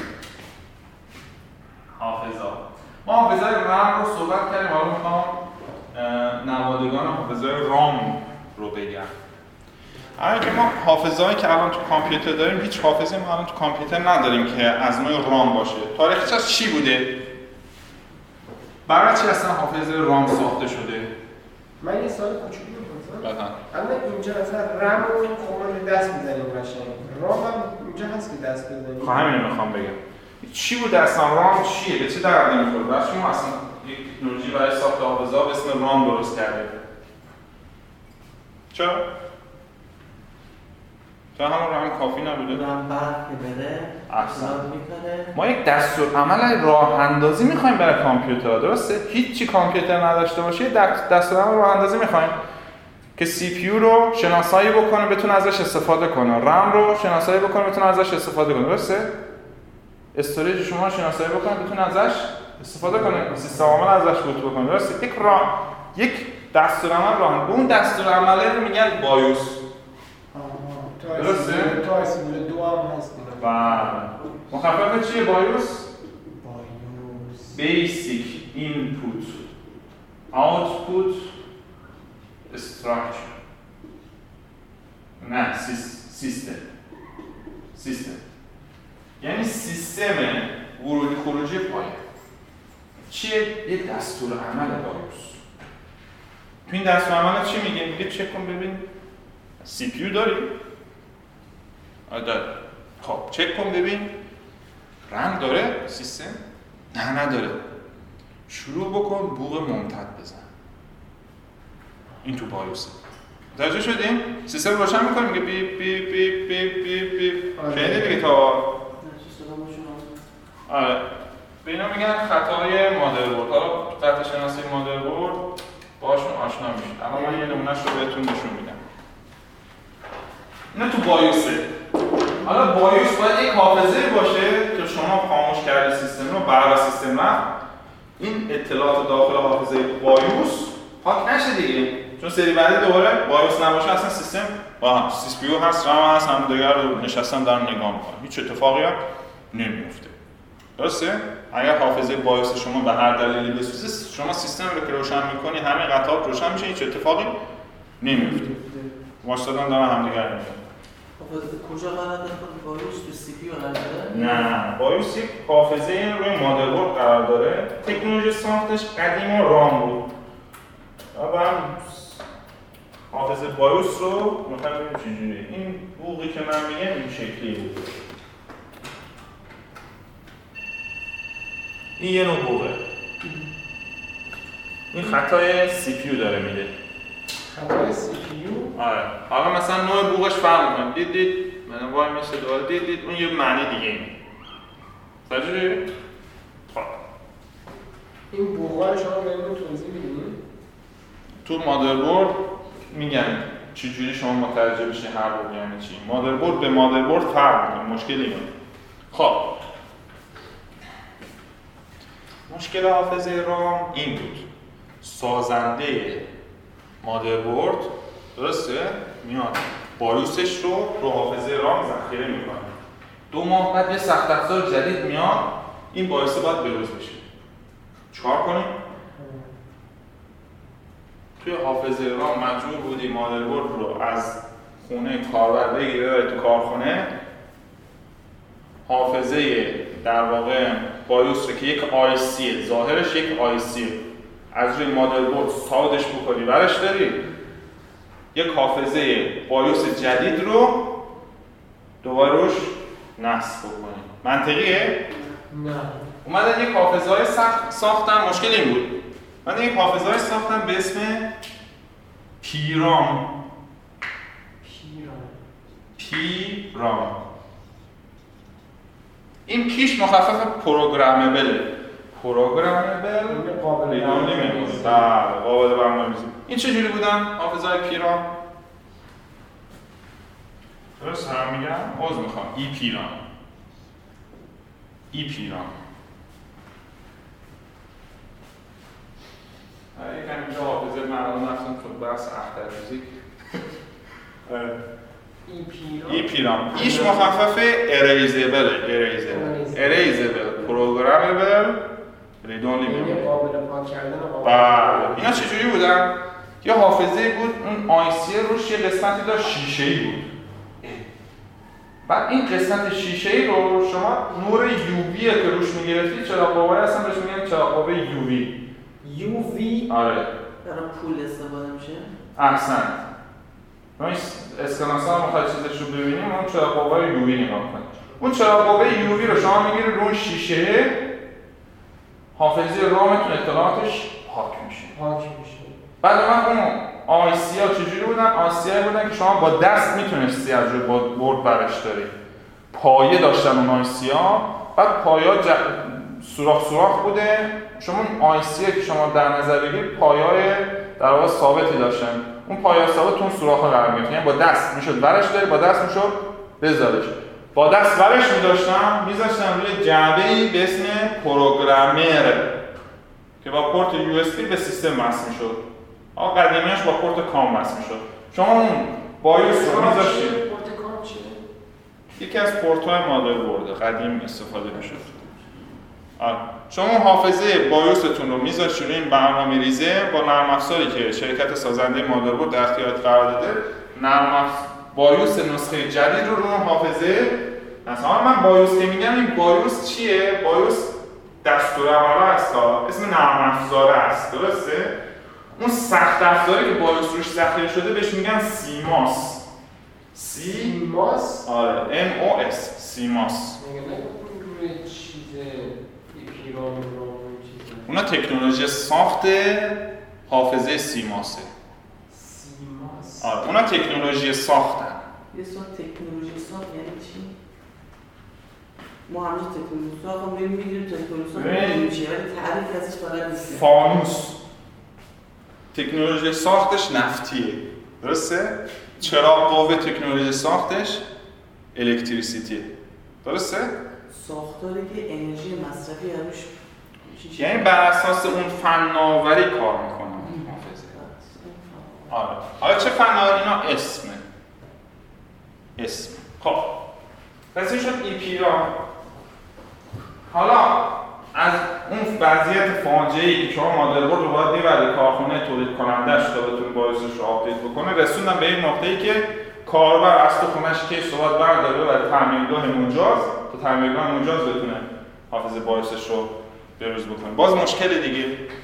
حافظه. ما حافظه رم رو صحبت کردیم، حالا میخوام نمادگان حافظه رام رو بگم. اما که ما حافظه‌ای که الان تو کامپیوتر داریم، هیچ حافظه ما الان تو کامپیوتر نداریم که از نوع رام باشه. تاریخش از چی بوده؟ برای چی اصلا حافظه رام ساخته شده؟ من یه سوال کوچولو می‌پرسم. بفرمایید. الان اینجا مثلا رم رو خب دست می‌زنیم قشنگ. رام هم اینجا هست که دست بزنیم. خب همین رو می‌خوام بگم. چی بود اصلا رام چیه؟ به چه دردی می‌خوره؟ برای شما اصلا یک تکنولوژی برای ساخت حافظه‌ها به اسم رام درست کرده. چرا؟ که همون رم کافی نبوده. رم برق که بره احسن. میکنه. ما یک دستورالعمل راه اندازی میخوایم برای کامپیوتر، درسته؟ هیچی کامپیوتر نداشته باشه دستورالعمل راه اندازی میخوایم که سی پی یو رو شناسایی بکنه بتونه ازش استفاده کنه، رم رو شناسایی بکنه بتونه ازش استفاده کنه، درسته؟ استوریج شما شناسایی بکنه بتونه ازش استفاده کنه، سیستم عامل ازش بوت بکنه، درسته؟ یک راه یک دستورالعمل راه به اون دستورالعمل رو میگن بایوس. درسته؟ تو اسمول دو هم هست. بله. مخفف چیه بایوس؟ بایوس Basic Input Output Structure. نه سیستم سیستم یعنی سیستم ورودی خروجی پایه. چیه؟ یه دستور عمل بایوس. تو این دستور عمل چی میگه؟ میگه چک کن ببین سی پی یو داری؟ آره داره. خب چک کن ببین رم داره سیستم؟ نه نداره. شروع بکن بوق ممتد بزن. این تو بایوسه. متوجه شدیم؟ سیستم روشن میکنه میگه بی بی بی بی بی بی شنیدی دیگه تا آره به اینا میگن خطای مادربرد. حالا خط شناسی مادربرد باشون آشنا میشید. اما من یه نمونهش رو بهتون نشون میدم. اینا تو بایوسه. حالا بایوس باید یک حافظه باشه که شما خاموش کردی سیستم رو برای سیستم رفت این اطلاعات داخل حافظه بایوس پاک نشه دیگه، چون سری بعدی دوباره بایوس نباشه اصلا سیستم با سی پی یو هست رم هست هم دیگه رو نشستن دارن نگاه میکنن هیچ اتفاقی هم نمیفته. درسته؟ اگر حافظه بایوس شما به هر دلیلی بسوزه شما سیستم رو که روشن میکنی همه قطعات روشن میشه هیچ اتفاقی نمیفته. واسطادان دارن هم دیگه میگن کجا قرار داره بایوس تو سی پی یو نداره؟ نه بایوس یک حافظه روی مادربرد قرار داره. تکنولوژی ساختش قدیم و رام بود. و هم حافظه بایوس رو میخوایم ببینیم چجوریه. این بوقی که من میگم این شکلی بود. این یه نوع بوقه. این خطای سی پی یو داره میده. خطای سی پی یو؟ آره. حالا مثلا نوع بوقش فرق میکنه. دید دید من وای میشه دوباره دید دید اون یه معنی دیگه میده. سجوری؟ خب. این بوقا رو شما بهمون توضیح میدین؟ تو مادربرد میگن چجوری شما متوجه بشی هر بوق یعنی چی. مادربرد به مادربرد فرق میکنه. مشکلی نیست. خب. مشکل حافظه رام این بود. سازنده مادربرد درسته؟ میاد بایوسش رو رو حافظه رام ذخیره میکنه. دو ماه بعد یه سخت افزار جدید میاد این بایوس باید بروز بشه. چیکار کنیم؟ توی حافظه رام مجبور بودی مادربرد رو از خونه کاربر بگیری ببری تو کارخونه. حافظه در واقع بایوس رو که یک آی سی ظاهرش یک آی سی از روی مادربرد سادش بکنی برش داری یک حافظه بایوس جدید رو دوباره روش نصب بکنی. منطقیه؟ نه. اومدن یک حافظه های ساختن. مشکل این بود اومدن یک حافظه های ساختن به اسم پیرام. پیرام پیرام این پیش مخفف پروگرامبل. پروگرامبل قابل برنامه‌نویسی. بله قابل برنامه‌نویسی. این چه جوری بودن حافظه‌های پیرام؟ درست هم میگم؟ عذر میخوام. ای پیرام. ای پیرام. یکم اینجا حافظه معلوم نفتم تو بحث اخترفیزیک. ای پیرام. ای پیرام. ایش مخفف اریزبل. اریزبل. اریزبل. پروگرامبل. ریدونلی این قابل پاک کردن و بله. اینا چجوری بودن؟ یه حافظه بود اون آی سی روش یه قسمتی داشت شیشه‌ای بود. بعد این قسمت شیشه‌ای رو شما نور یووی که روش می‌گرفتی چراغ قوه هستن بهش میگن چراغ قوه یووی. یووی آره. برای پول استفاده میشه؟ احسن. ما این اسکناس ها میخواد چیزش رو ببینیم اون چراغ قوه یووی نگاه کنید. اون چراغ قوه یووی رو شما میگیری رو اون شیشه حافظه رامتون اطلاعاتش پاک میشه. پاک میشه. بعد من اون آی سی ها چجوری بودن؟ آی سی ها بودن که شما با دست میتونستی از روی برد برش داری. پایه داشتن اون آی سی ها، بعد پایه ها ج... سوراخ سوراخ بوده. شما اون آی سی ها که شما در نظر بگیرید پایه های در واقع ثابتی داشتن. اون پایه ثابت تو اون سوراخ ها قرار می‌گرفت. یعنی با دست میشد برش داری، با دست میشد بذارش. با دست برش می‌داشتم، می‌ذاشتم روی جعبه‌ای به اسم پروگرامر که با پورت یو اس بی به سیستم وصل می‌شد. آقا قدیمیش با پورت کام وصل می‌شد. شما اون بایوس رو می‌ذاشتید. پورت کام چیه؟ یکی از پورت‌های مادربرد قدیم استفاده می‌شد. شما حافظه بایوستون رو می‌ذاشتید روی این برنامه‌ریزه با نرم افزاری که شرکت سازنده مادربرد در اختیارت قرار داده، نرم افزار بایوس نسخه جدید رو رو حافظه. مثلا من بایوس که میگم این بایوس چیه؟ بایوس دستورالعمل است، اسم نرم افزار است، درسته؟ اون سخت افزاری که بایوس روش ذخیره شده بهش میگن سیماس. سی سیماس؟ آره ام او اس سیماس. میگم روی چیز پیرام رو چیز. اونا تکنولوژی ساخت حافظه سیماسه. سیماس. آره اونا تکنولوژی ساختن. یه سوال تکنولوژی ساخت یعنی چی؟ ما همیشه تکنولوژی ساخت هم میگیم میگیم تکنولوژی ساخت یعنی چی؟ ولی تعریف ازش بلد نیستیم. فانوس تکنولوژی ساختش نفتیه، درسته؟ چراغ قوه تکنولوژی ساختش الکتریسیتیه، درسته؟ ساختاری که انرژی مصرفی روش یعنی بر اساس اون فناوری کار میکنه حافظه. آره. حالا چه فناوری؟ اینا اسمه. اسم. خب. پس این شد ای پی رام. حالا از اون وضعیت فاجعه‌ای که شما مادربرد رو باید میبرید کارخونه تولید کنندش تا بتونه بایوسش رو آپدیت بکنه، رسوندن به این نقطه‌ای که کاربر از تو خونه‌اش کیس رو باید برداره ببره تعمیرگاه مجاز تا تعمیرگاه مجاز بتونه حافظه بایوسش رو بروز بکنه. باز مشکل دیگه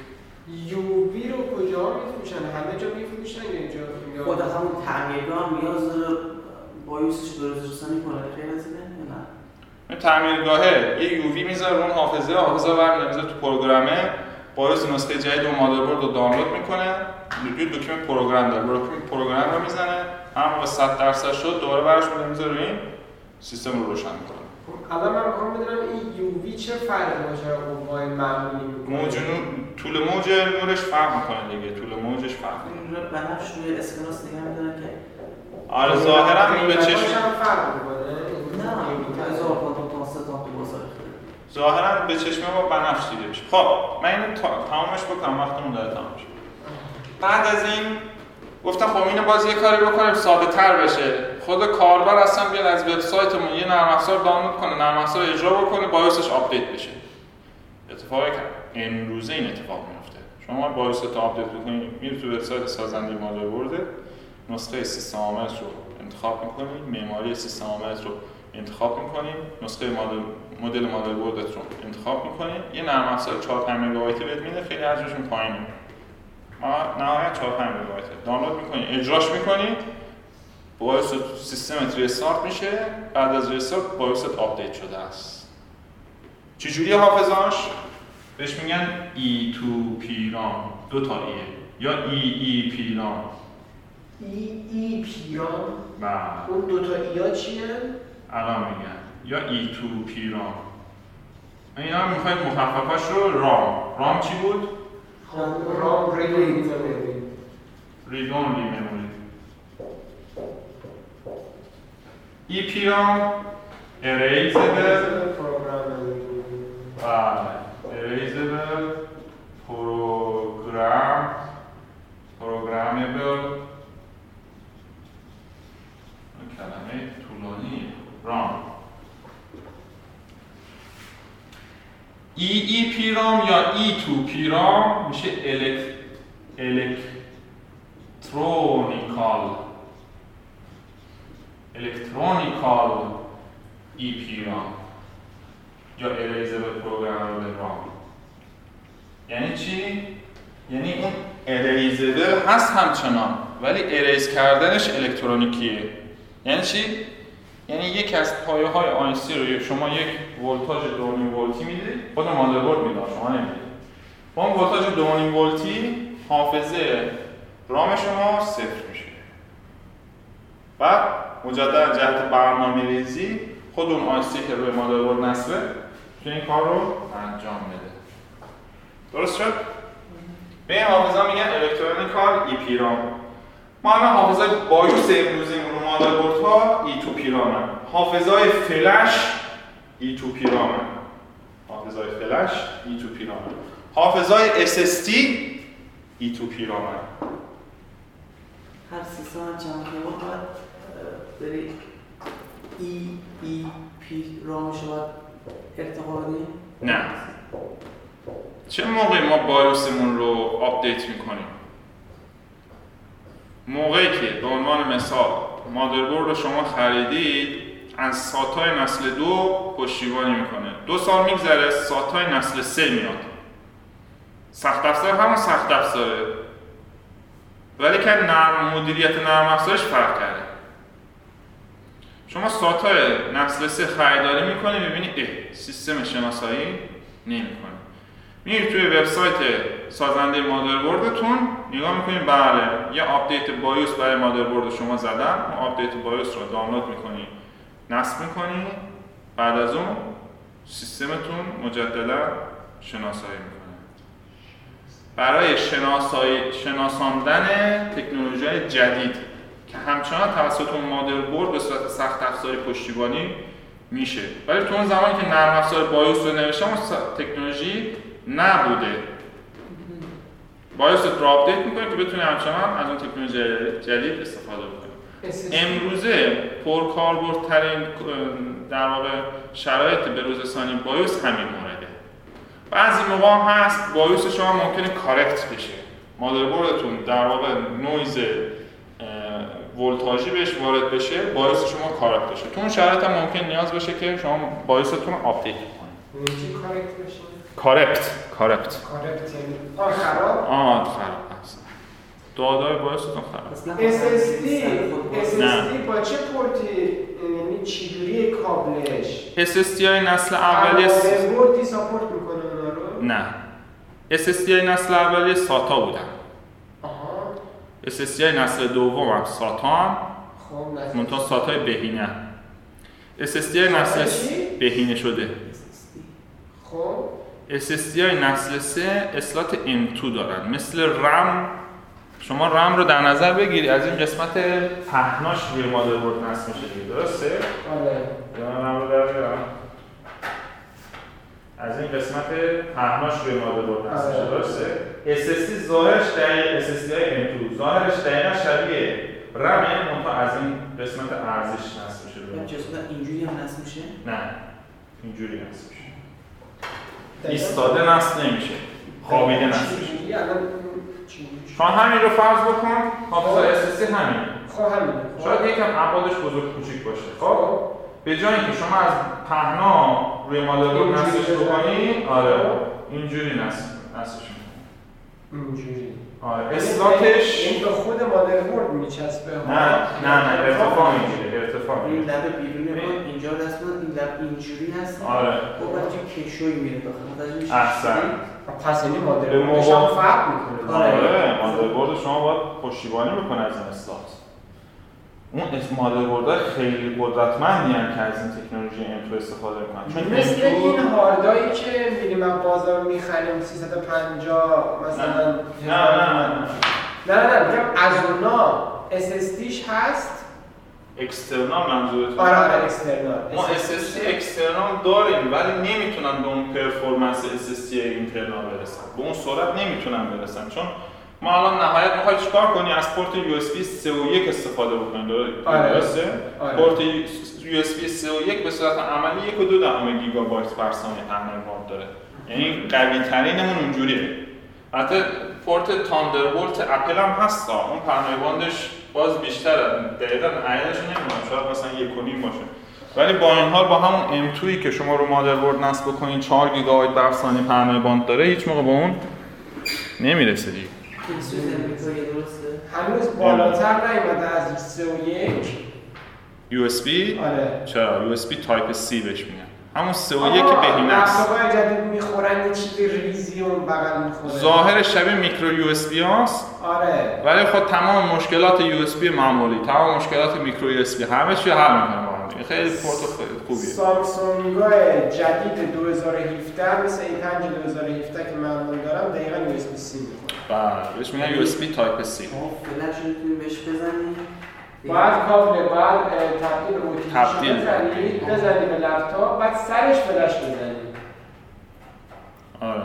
یو وی رو کجا میفروشن؟ همه جا میفروشن یا اینجا؟ خود همون تعمیرگاه نیاز داره بایوسش رو بروز رسانی کنه غیر از اینه یا نه؟ این تعمیرگاهه یه یو وی میذاره اون حافظه، حافظه رو برمی‌داره میذاره تو پروگرامه، بایوس نسخه جدید اون مادربرد رو دانلود میکنه، یه دکمه پروگرام داره، دکمه پروگرام رو میزنه، هر موقع صد درصد شد دوباره براش میذاره میذاره روی این سیستم رو روشن میکنه. الان من میخوام بدونم این یو وی چه فرقی باشه قوای معمولی میکنه؟ موج طول موج نورش فرق میکنه دیگه، طول موجش فرق میکنه. این رو بنفش روی اسکناس نگه میدارن که آره ظاهرا به چشم فرق میکنه. نه هزار تا تا سه تا تو بازار ظاهرا به چشم ما بنفش دیده میشه. خب من اینو تمامش بکنم وقتمون داره تمام میشه. بعد از این گفتم خب اینو باز یه کاری بکنیم ساده تر بشه. خود کاربر اصلا بیاد از وبسایتمون یه نرم افزار دانلود کنه، نرم افزار اجرا بکنه، بایوسش آپدیت بشه. اتفاقی که امروزه این اتفاق میفته. شما بایوس رو آپدیت بکنید، میرید تو وبسایت سازنده مادربرد، نسخه سیستم عامل رو انتخاب می‌کنید، معماری سیستم عامل رو انتخاب می‌کنید، نسخه مدل مدل مادربردت رو انتخاب می‌کنید، یه نرم افزار چهار تا پنج مگابایت بهت میده، خیلی ارزششون پایینه. ما نهایت چهار تا پنج مگابایت دانلود می‌کنید، اجراش می‌کنید، بایوس سیستمت ریستارت میشه، بعد از ریستارت بایوست آپدیت شده است. چجوری حافظه‌اش؟ بهش میگن ای تو پی رام، دو تا ایه، یا ای ای پی رام. ای ای پی رام؟ بله. اون دو تا ایا چیه؟ الان میگن یا ای تو پی رام. اینا میخواید مخففاش رو رام. رام چی بود؟ رام رید اونلی مموری. رید اونلی مموری. ای پی رام اریزبل بله اریزبل پروگرام پروگرامبل کلمه طولانی رام. ای ای پی رام یا ای تو پی رام میشه الک الکترونیکال الکترونیکال ای پی رام یا اریزبل پروگرامبل رام. یعنی چی؟ یعنی اون اریزبل هست همچنان ولی اریز کردنش الکترونیکیه. یعنی چی؟ یعنی یکی از پایه های آی سی رو شما یک ولتاژ دو و نیم ولتی میدید، خود مادربرد میداد، شما نمیدید. با اون ولتاژ دو و نیم ولتی حافظه رام شما صفر میشه. بعد مجددا جهت برنامه‌ریزی خود اون آیسی که روی مادربرد نصبه میتونه این کار رو انجام بده. درست شد؟ به این حافظه میگن الکترونیکال ای پی رام. ما الان حافظه بایوس امروزی رو مادربردها ای تو پی رامن. حافظه‌های فلش ای تو پی رامن. حافظه‌های فلش ای تو پی رامن. حافظه‌های اس اس دی ای تو پی رامن. هر سیستم چند تا باید بری ای ای پی رامش باید ارتقا بدیم؟ نه. چه موقعی ما بایوسمون رو آپدیت میکنیم؟ موقعی که به عنوان مثال مادربرد رو شما خریدید از ساتای نسل دو پشتیبانی میکنه. دو سال میگذره ساتای نسل سه میاد. سخت افزار همون سخت افزاره. ولی که نرم مدیریت نرم افزارش فرق کرده. شما ساتای نسل سه خریداری میکنی میبینی اه سیستم شناسایی نمیکنه. میرید توی وبسایت سازنده مادربردتون نگاه میکنید بله یه آپدیت بایوس برای مادربرد شما زدن، اون آپدیت بایوس رو دانلود میکنی، نصب میکنی، بعد از اون سیستمتون مجددا شناسایی میکنه. برای شناسایی شناساندن تکنولوژی جدید که همچنان توسط اون مادربرد به صورت سخت افزاری پشتیبانی میشه، ولی تو اون زمانی که نرم افزار بایوس رو نوشتم اون تکنولوژی نبوده. بایوس رو آپدیت میکنه که بتونه همچنان از اون تکنولوژی جدید استفاده بکنه. امروزه پرکاربردترین در واقع شرایط به‌روزرسانی بایوس همین مورده. بعضی موقع هست بایوس شما ممکنه کارکت بشه. مادربردتون در واقع نویز ولتاژی بهش وارد بشه، بایوس شما کارکت بشه. تو اون شرایط هم ممکن نیاز باشه که شما بایوستون رو آپدیت کنید. چی کارکت بشه؟ کارکت، کارکت. کارکت یعنی آه خراب؟ آه خراب است. دادای بایوستون خراب. اس اس دی اس اس دی با چه پورتی یعنی چجوری کابلش؟ اس اس دی های نسل اولیه مادربردی ساپورت میکنه اونا رو؟ نه. اس اس دی های نسل اولیه ساتا بودن. آها. اس اس دی های نسل دوم هم ساتا هم. خب منتها ساتای بهینه. اس اس دی های نسل بهینه شده. خب اس اس دی های نسل سه اصلاحات ام دو دارن. مثل رم شما رم رو در نظر بگیری از این قسمت پهناش روی مادربرد نصب میشه دیگه، درسته؟ آره. من رم رو در بیارم. از این قسمت پهناش روی مادربرد نصب میشه، درسته؟ اس اس دی ظاهرش دقیق اس اس دی های ام دو ظاهرش دقیقاً شبیه رمه، منتها از این قسمت ارزش نصب میشه. این قسمت اینجوری هم نصب میشه؟ نه. اینجوری نصب میشه. ایستاده نصب نمیشه. خوابیده نصب میشه. شما همین رو فرض بکن، حافظه اس اس دی همین. خب همین. شاید یکم ابعادش بزرگ کوچیک باشه. خب به جای اینکه شما از پهنا روی مادربرد نصبش بکنی، آره اینجوری نصب نصبش می‌کنی. اینجوری. آره اصلاحش این به خود مادربرد میچسبه. نه نه نه ارتفاع میگیره، ارتفاع این میگیره. لب بیرونی بود اینجا دست بود، این لب اینجوری هست. آره. خب بچه کشوی میره داخل. احسن. پس این مادربردش هم فرق میکنه. آره مادربرد شما باید پشتیبانی بکنه از این اصلاحات. اون اسم مادربردها خیلی قدرتمندی هستند که از این تکنولوژی ام دو استفاده میکنن. چون مثل این هاردایی که میریم از بازار میخریم سیصد و پنجاه مثلا نه نه نه نه نه نه میگم از اونا اس اس دیش هست. اکسترنال منظورتون؟ آره آره اکسترنال. ما اس اس دی اکسترنال داریم ولی نمیتونن به اون پرفورمنس اس اس دی اینترنال برسن. به اون سرعت نمیتونن برسن چون ما الان نهایت میخوای چیکار کنی؟ از پورت یو اس بی سه و یک استفاده بکنی، درسته؟ آره. پورت یو اس بی سه و یک به صورت عملی یک و دو دهم گیگابایت پر ثانیه حمل باد داره. یعنی قوی ترینمون اونجوریه. البته پورت تاندربولت اپل هم هست، اون پهنای باندش باز بیشتره. دقیقاً عددش نمیدونم، شاید مثلا یک و نیم باشه. ولی با این حال با همون ام دویی که شما رو مادربرد نصب بکنین چهار گیگابایت بر ثانیه پهنای باند داره، هیچ موقع به اون نمیرسه دیگه. هنوز بالاتر نیومده از سه و یک یو اس بی؟ آره. چرا؟ یو اس بی تایپ سی بهش میگن. همون سه و یک بهینه است. لپتاپ‌های جدید میخورن یه چیزی ریزی اون بغل میخوره. ظاهر شبیه میکرو یو اس بی هاست. آره. ولی خب تمام مشکلات یو اس بی معمولی، تمام مشکلات میکرو یو اس بی همه چی حل می‌کنه با هم. خیلی پورت خوبیه. سامسونگ‌های جدید دو هزار و هفده مثل ای پنج دو هزار و هفده که من دارم دقیقاً یو اس بی سی میخوره. بله، بهش میگن یو اس بی تایپ سی. فلش میتونی بهش بزنی. باید کابل باید تبدیل به اوتیجی تبدیل بزنی بزنی به لپتاپ بعد سرش فلش بزنی. آره.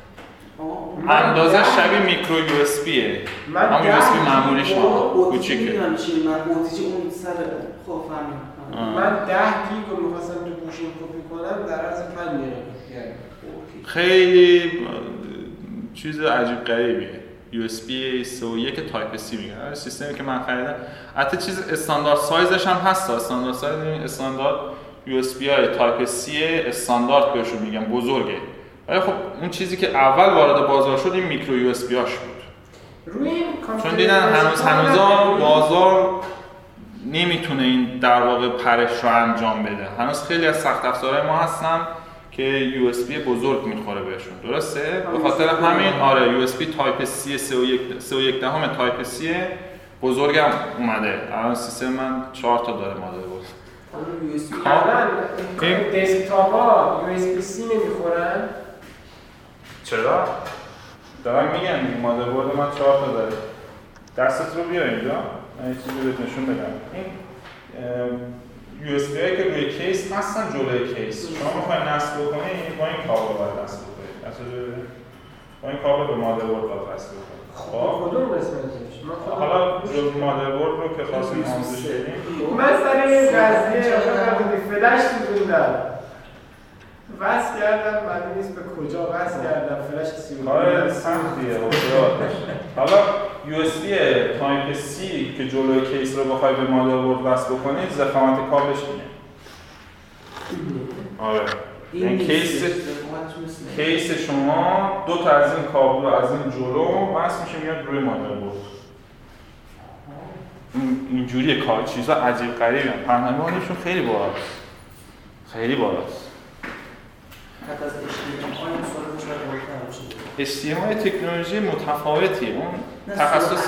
اندازه شبیه میکرو یو اس بیه. هم یو اس بی معمولیش کوچیکه. من اوتیجی اون سر خب فهمیدم. من ده گیگ رو می‌خواستم تو گوشیم کپی کنم در عرض پنج دقیقه کپی کردم. خیلی چیز عجیب غریبیه. یو اس بی سه و یک تایپ سی میگن. سیستمی که من خریدم حتی چیز استاندارد سایزش هم هست. استاندارد سایز استاندارد یو اس بی های تایپ سی استاندارد بهشون میگن بزرگه. ولی خب اون چیزی که اول وارد بازار شد این میکرو یو اس بی هاش بود. روی این چون دیدن هنوز هنوزا بازار نمیتونه این در واقع پرش رو انجام بده. هنوز خیلی از سخت افزارهای ما هستن که یو اس بی بزرگ میخوره بهشون. درسته؟ به خاطر همین آره یو اس بی تایپ سی سه و یک دهم تایپ سی بزرگم اومده. الان سیستم من چهار تا داره مادر بود. یو اس بی الان دسکتاپ‌ها یو اس بی سی نمیخورن؟ چرا؟ دارم میگم این مادربرد من چهار تا داره. دستت رو بیار اینجا. من یه چیزی بهت نشون بدم. این یو اس بی هایی که روی کیس هستن جلوی کیس. شما میخواین نصب بکنید با این کابل باید نصب بکنید. مثلا با این کابل به مادربرد باید وصل بکنید. خب کدوم قسمتش؟ حالا جزء مادربرد رو که خواستیم آموزش بدیم. من سر این قضیه فلش می‌گوندم. وصل کردم معلوم نیست به کجا وصل کردم فلش سی و کار سختیه حالا یو اس بی تایپ سی که جلوی کیس رو بخوای به مادربرد وصل بکنید ضخامت کابلش اینه. آره. این کیس کیس شما دو تا از این کابل از این جلو وصل میشه میاد روی مادربرد. اینجوریه کار چیزا عجیب غریبه. پهناورانیشون خیلی بالاست. خیلی بالاست. حتی از اچ دی ام آی تکنولوژی متفاوتیه. اون تخصص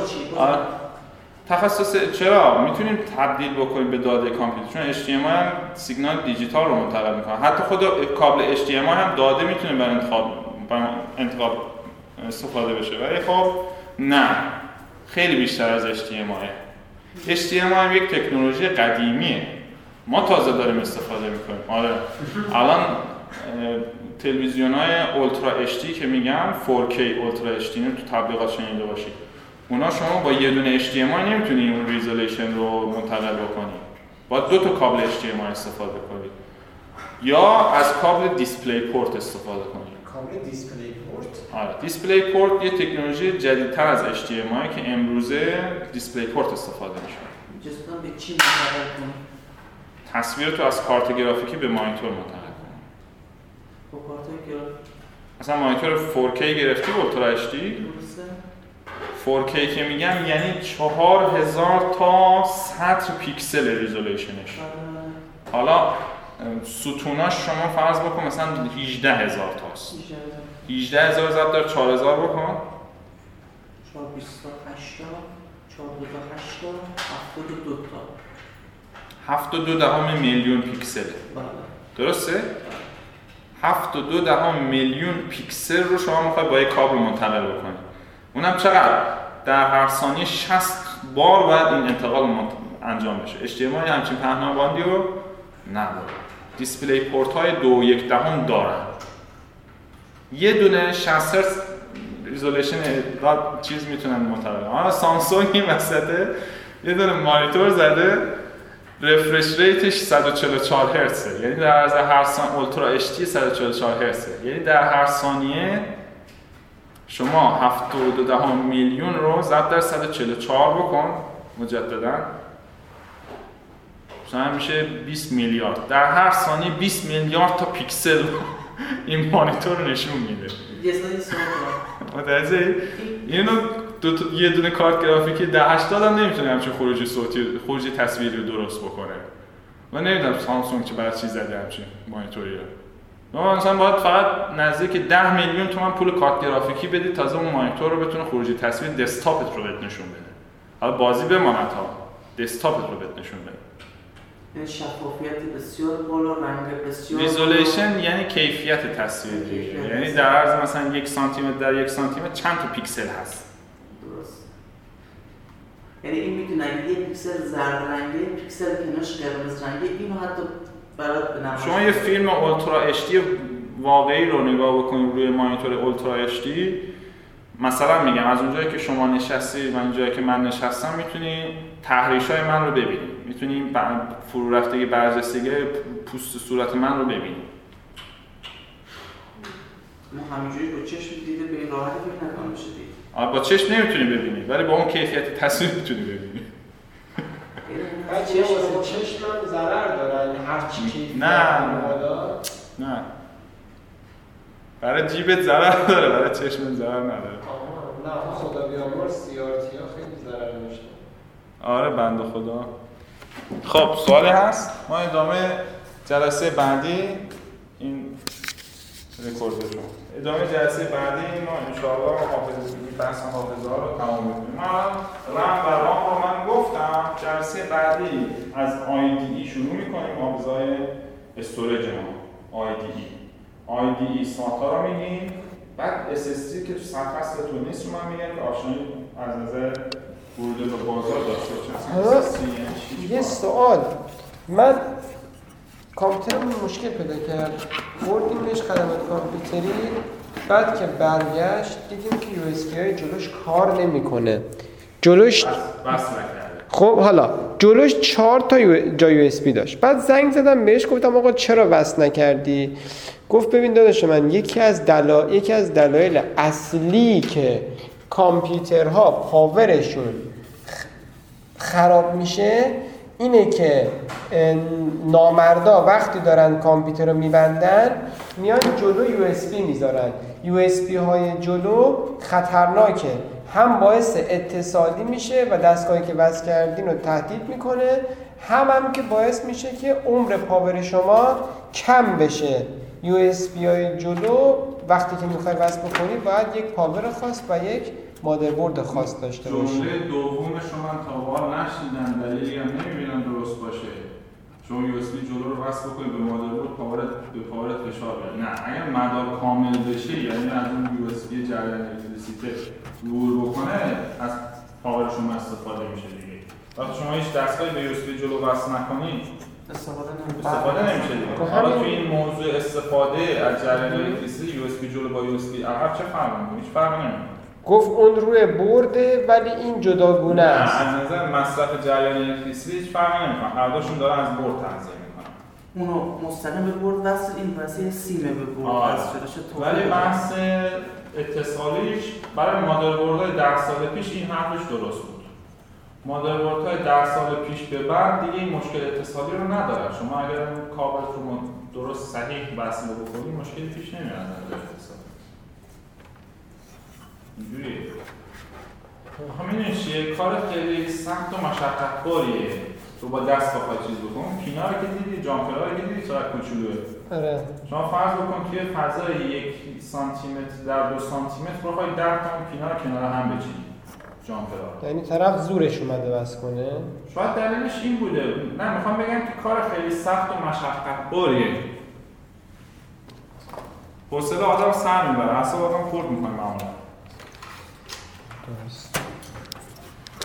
تخصص چرا میتونیم تبدیل بکنیم به داده کامپیوتر چون اچ دی ام آی هم سیگنال دیجیتال رو منتقل میکنه. حتی خود کابل اچ دی ام آی هم داده میتونه برای انتخاب برای انتخاب استفاده بشه. ولی خب نه خیلی بیشتر از اچ دی ام آی. اچ دی ام آی هم یک تکنولوژی قدیمیه. ما تازه داریم استفاده میکنیم. آره الان تلویزیون‌های اولترا اچ دی که میگن فور کی اولترا اچ دی تو تبلیغات شنیده باشید. اونا شما با یه دونه اچ دی ام آی نمیتونی اون ریزولوشن رو منتقل بکنی. باید دو تا کابل اچ دی ام آی استفاده کنید. یا از کابل دیسپلی پورت استفاده کنید. کابل دیسپلی پورت؟ آره دیسپلی پورت یه تکنولوژی جدیدتر از اچ دی ام آی که امروزه دیسپلی پورت استفاده میشه. جسم به چی منتقل کنه؟ تصویر تو از کارت گرافیکی به مانیتور منتقل مثلا مانیتور فور کی گرفتی اولترا اچ دی فور کی که میگم یعنی چهار هزار تا سطر پیکسل ریزولوشنش. حالا ستوناش شما فرض بکن مثلا هجده هزار تاست. هجده هزار ضرب در چهار هزار بکن. چهار بیست تا هشتاد چهار دو تا هشتاد هفتاد و دو تا هفتاد و دو دهم میلیون پیکسل. درسته؟ هفت و دو دهم میلیون پیکسل رو شما میخواید با یک کابل منتقل بکنید. اونم چقدر؟ در هر ثانیه شصت بار باید این انتقال انجام بشه. اچ دی ام آی همچین پهناوندی رو نداره. دیسپلی پورت های دو و یک دهم دارن. یه دونه شصت هرتز ریزولوشن چیز میتونن منتقل. حالا سامسونگ این وسطه یه دونه مانیتور زده رفرش ریتش صد و چهل و چهار هرتزه. یعنی در عرض هر ثانیه اولترا اچ دی صد و چهل و چهار هرتزه. یعنی در هر ثانیه شما هفتاد و دو دهم میلیون رو ضرب در صد و چهل و چهار بکن مجددا مثلا میشه بیست میلیارد. در هر ثانیه بیست میلیارد تا پیکسل این مانیتور رو نشون میده. یه سری سوال متوجهی؟ اینو دو تا یه دونه کارت گرافیکی ده هشتاد هم نمیتونه همچین خروجی صوتی خروجی تصویری رو درست بکنه. من نمیدونم سامسونگ چه برای چی زده همچین مانیتوری رو. مثلا باید فقط نزدیک ده میلیون تومان پول کارت گرافیکی بدی تازه اون مانیتور رو بتونه خروجی تصویر دسکتاپت رو بهت نشون بده. حالا بازی بماند ها، دسکتاپت رو بهت نشون بده. یعنی شفافیت بسیار بالا، رنگ بسیار ویزولیشن یعنی کیفیت تصویر دیگه. یعنی در عرض مثلا یک سانتی متر در یک سانتی متر چند تا پیکسل هست. درست. یعنی این میتونه یه پیکسل زرد رنگه، پیکسل کنارش قرمز رنگه، اینو حتی برات بنمایش. شما یه فیلم اولترا اچ دی واقعی رو نگاه بکنید روی مانیتور اولترا اچ دی، مثلا میگم از اونجایی که شما نشستی و اونجایی که من نشستم میتونی تحریش‌های من رو ببینی، میتونی فرو رفتگی برجستگی پوست صورت من رو ببینی. ما همینجوری با چشم دیده به این راحتی فکر نکنم میشه دید. آره با چشم نمیتونی ببینی ولی با اون کیفیت تصویر میتونی ببینی. بچه واسه چشم هم ضرر داره، هر چی کیفیت نه نه برای جیبت ضرر داره، برای چشمت ضرر نداره. نه خدا بیامرز سی آر تی ها خیلی ضرر داشته. آره بنده خدا. خب سوالی هست؟ ما ادامه جلسه بعدی این رکورد رو ادامه جلسه بعدی ما انشاءالله حافظه بحث حافظه ها رو تمام می‌کنیم. من رم و رام رو من گفتم جلسه بعدی از آی دی ای شروع می‌کنیم، حافظه‌های استوریج ما آی دی ای آی دی ای سمارتا رو میگیم، بعد اس اس دی که تو سرفصل تو نیست رو من میگم که آشنایی از نظر ورود به بازار داشته باشه. یه سوال، من کامپیوترم مشکل پیدا کرد، بردیم بهش خدمات کامپیوتری، بعد که برگشت دیدیم که یو اس بی های جلوش کار نمیکنه. جلوش بس نکرده. خب حالا جلوش چهار تا یو... جا یو اس بی داشت. بعد زنگ زدم بهش گفتم آقا چرا وصل نکردی؟ گفت ببین داداش من یکی از دلایل یکی از دلایل اصلی که کامپیوترها پاورشون خراب میشه اینه که نامردا وقتی دارن کامپیوتر رو میبندن میان جلو یو اس بی میذارن. یو اس بی های جلو خطرناکه، هم باعث اتصالی میشه و دستگاهی که وصل کردین رو تهدید میکنه، هم هم که باعث میشه که عمر پاور شما کم بشه. یو اس بی های جلو وقتی که میخوای وصل بکنی باید یک پاور خاص و یک مادربرد خاص داشته باشی. جمله دومش رو من تا حال نشنیدم، دلیلی هم نمیبینم درست باشه. شما یو اس بی جلو رو وصل بکنید به مادربرد پاورت به پاورت فشار بده. نه، اگر مدار کامل بشه یعنی از اون یو اس بی جریان الکتریسیته عبور بکنه از پاور شما استفاده میشه دیگه. وقتی شما هیچ دستگاهی به یو اس بی جلو وصل نکنید استفاده نمیشه. استفاده نمیشه دیگه. حالا تو این موضوع استفاده از جریان الکتریسیته یو اس بی جلو با یو اس بی عقب چه فرقی میکنه؟ هیچ فرقی نمیکنه. گفت اون روی برده ولی این جداگونه است. از نظر مصرف جریان الکتریسیته هیچ فرقی نمیکنه. هر دوشون دارن از برد تغذیه میکنن. اونو مستقیم به برد وصل، این واسه سیمه به برد وصل شده. ولی بحث اتصالیش برای مادربردهای ده سال پیش این حرفش درست بود. مادربردهای ده سال پیش به بعد دیگه این مشکل اتصالی رو نداره. شما اگر اون کابل رو درست صحیح وصل بکنید مشکلی پیش نمیاد از نظر اتصالی. اینجوریه. همین چیه؟ کار خیلی سخت و مشقت‌باریه. تو با دست بخوای چیز بکن، پینا رو که دیدی، جامپرها رو که دیدی چقدر کوچولوئه. آره. شما فرض بکن توی فضای یک سانتی متر در دو سانتی متر بخوای ده تا پینا رو کنار هم بچینی. جامپرها. یعنی طرف زورش اومده بس کنه. شاید دلیلش این بوده. نه میخوام بگم که کار خیلی سخت و مشقت‌باریه. حوصله آدم سر میبره، اعصاب آدم خورد میکنه معمولا. درست.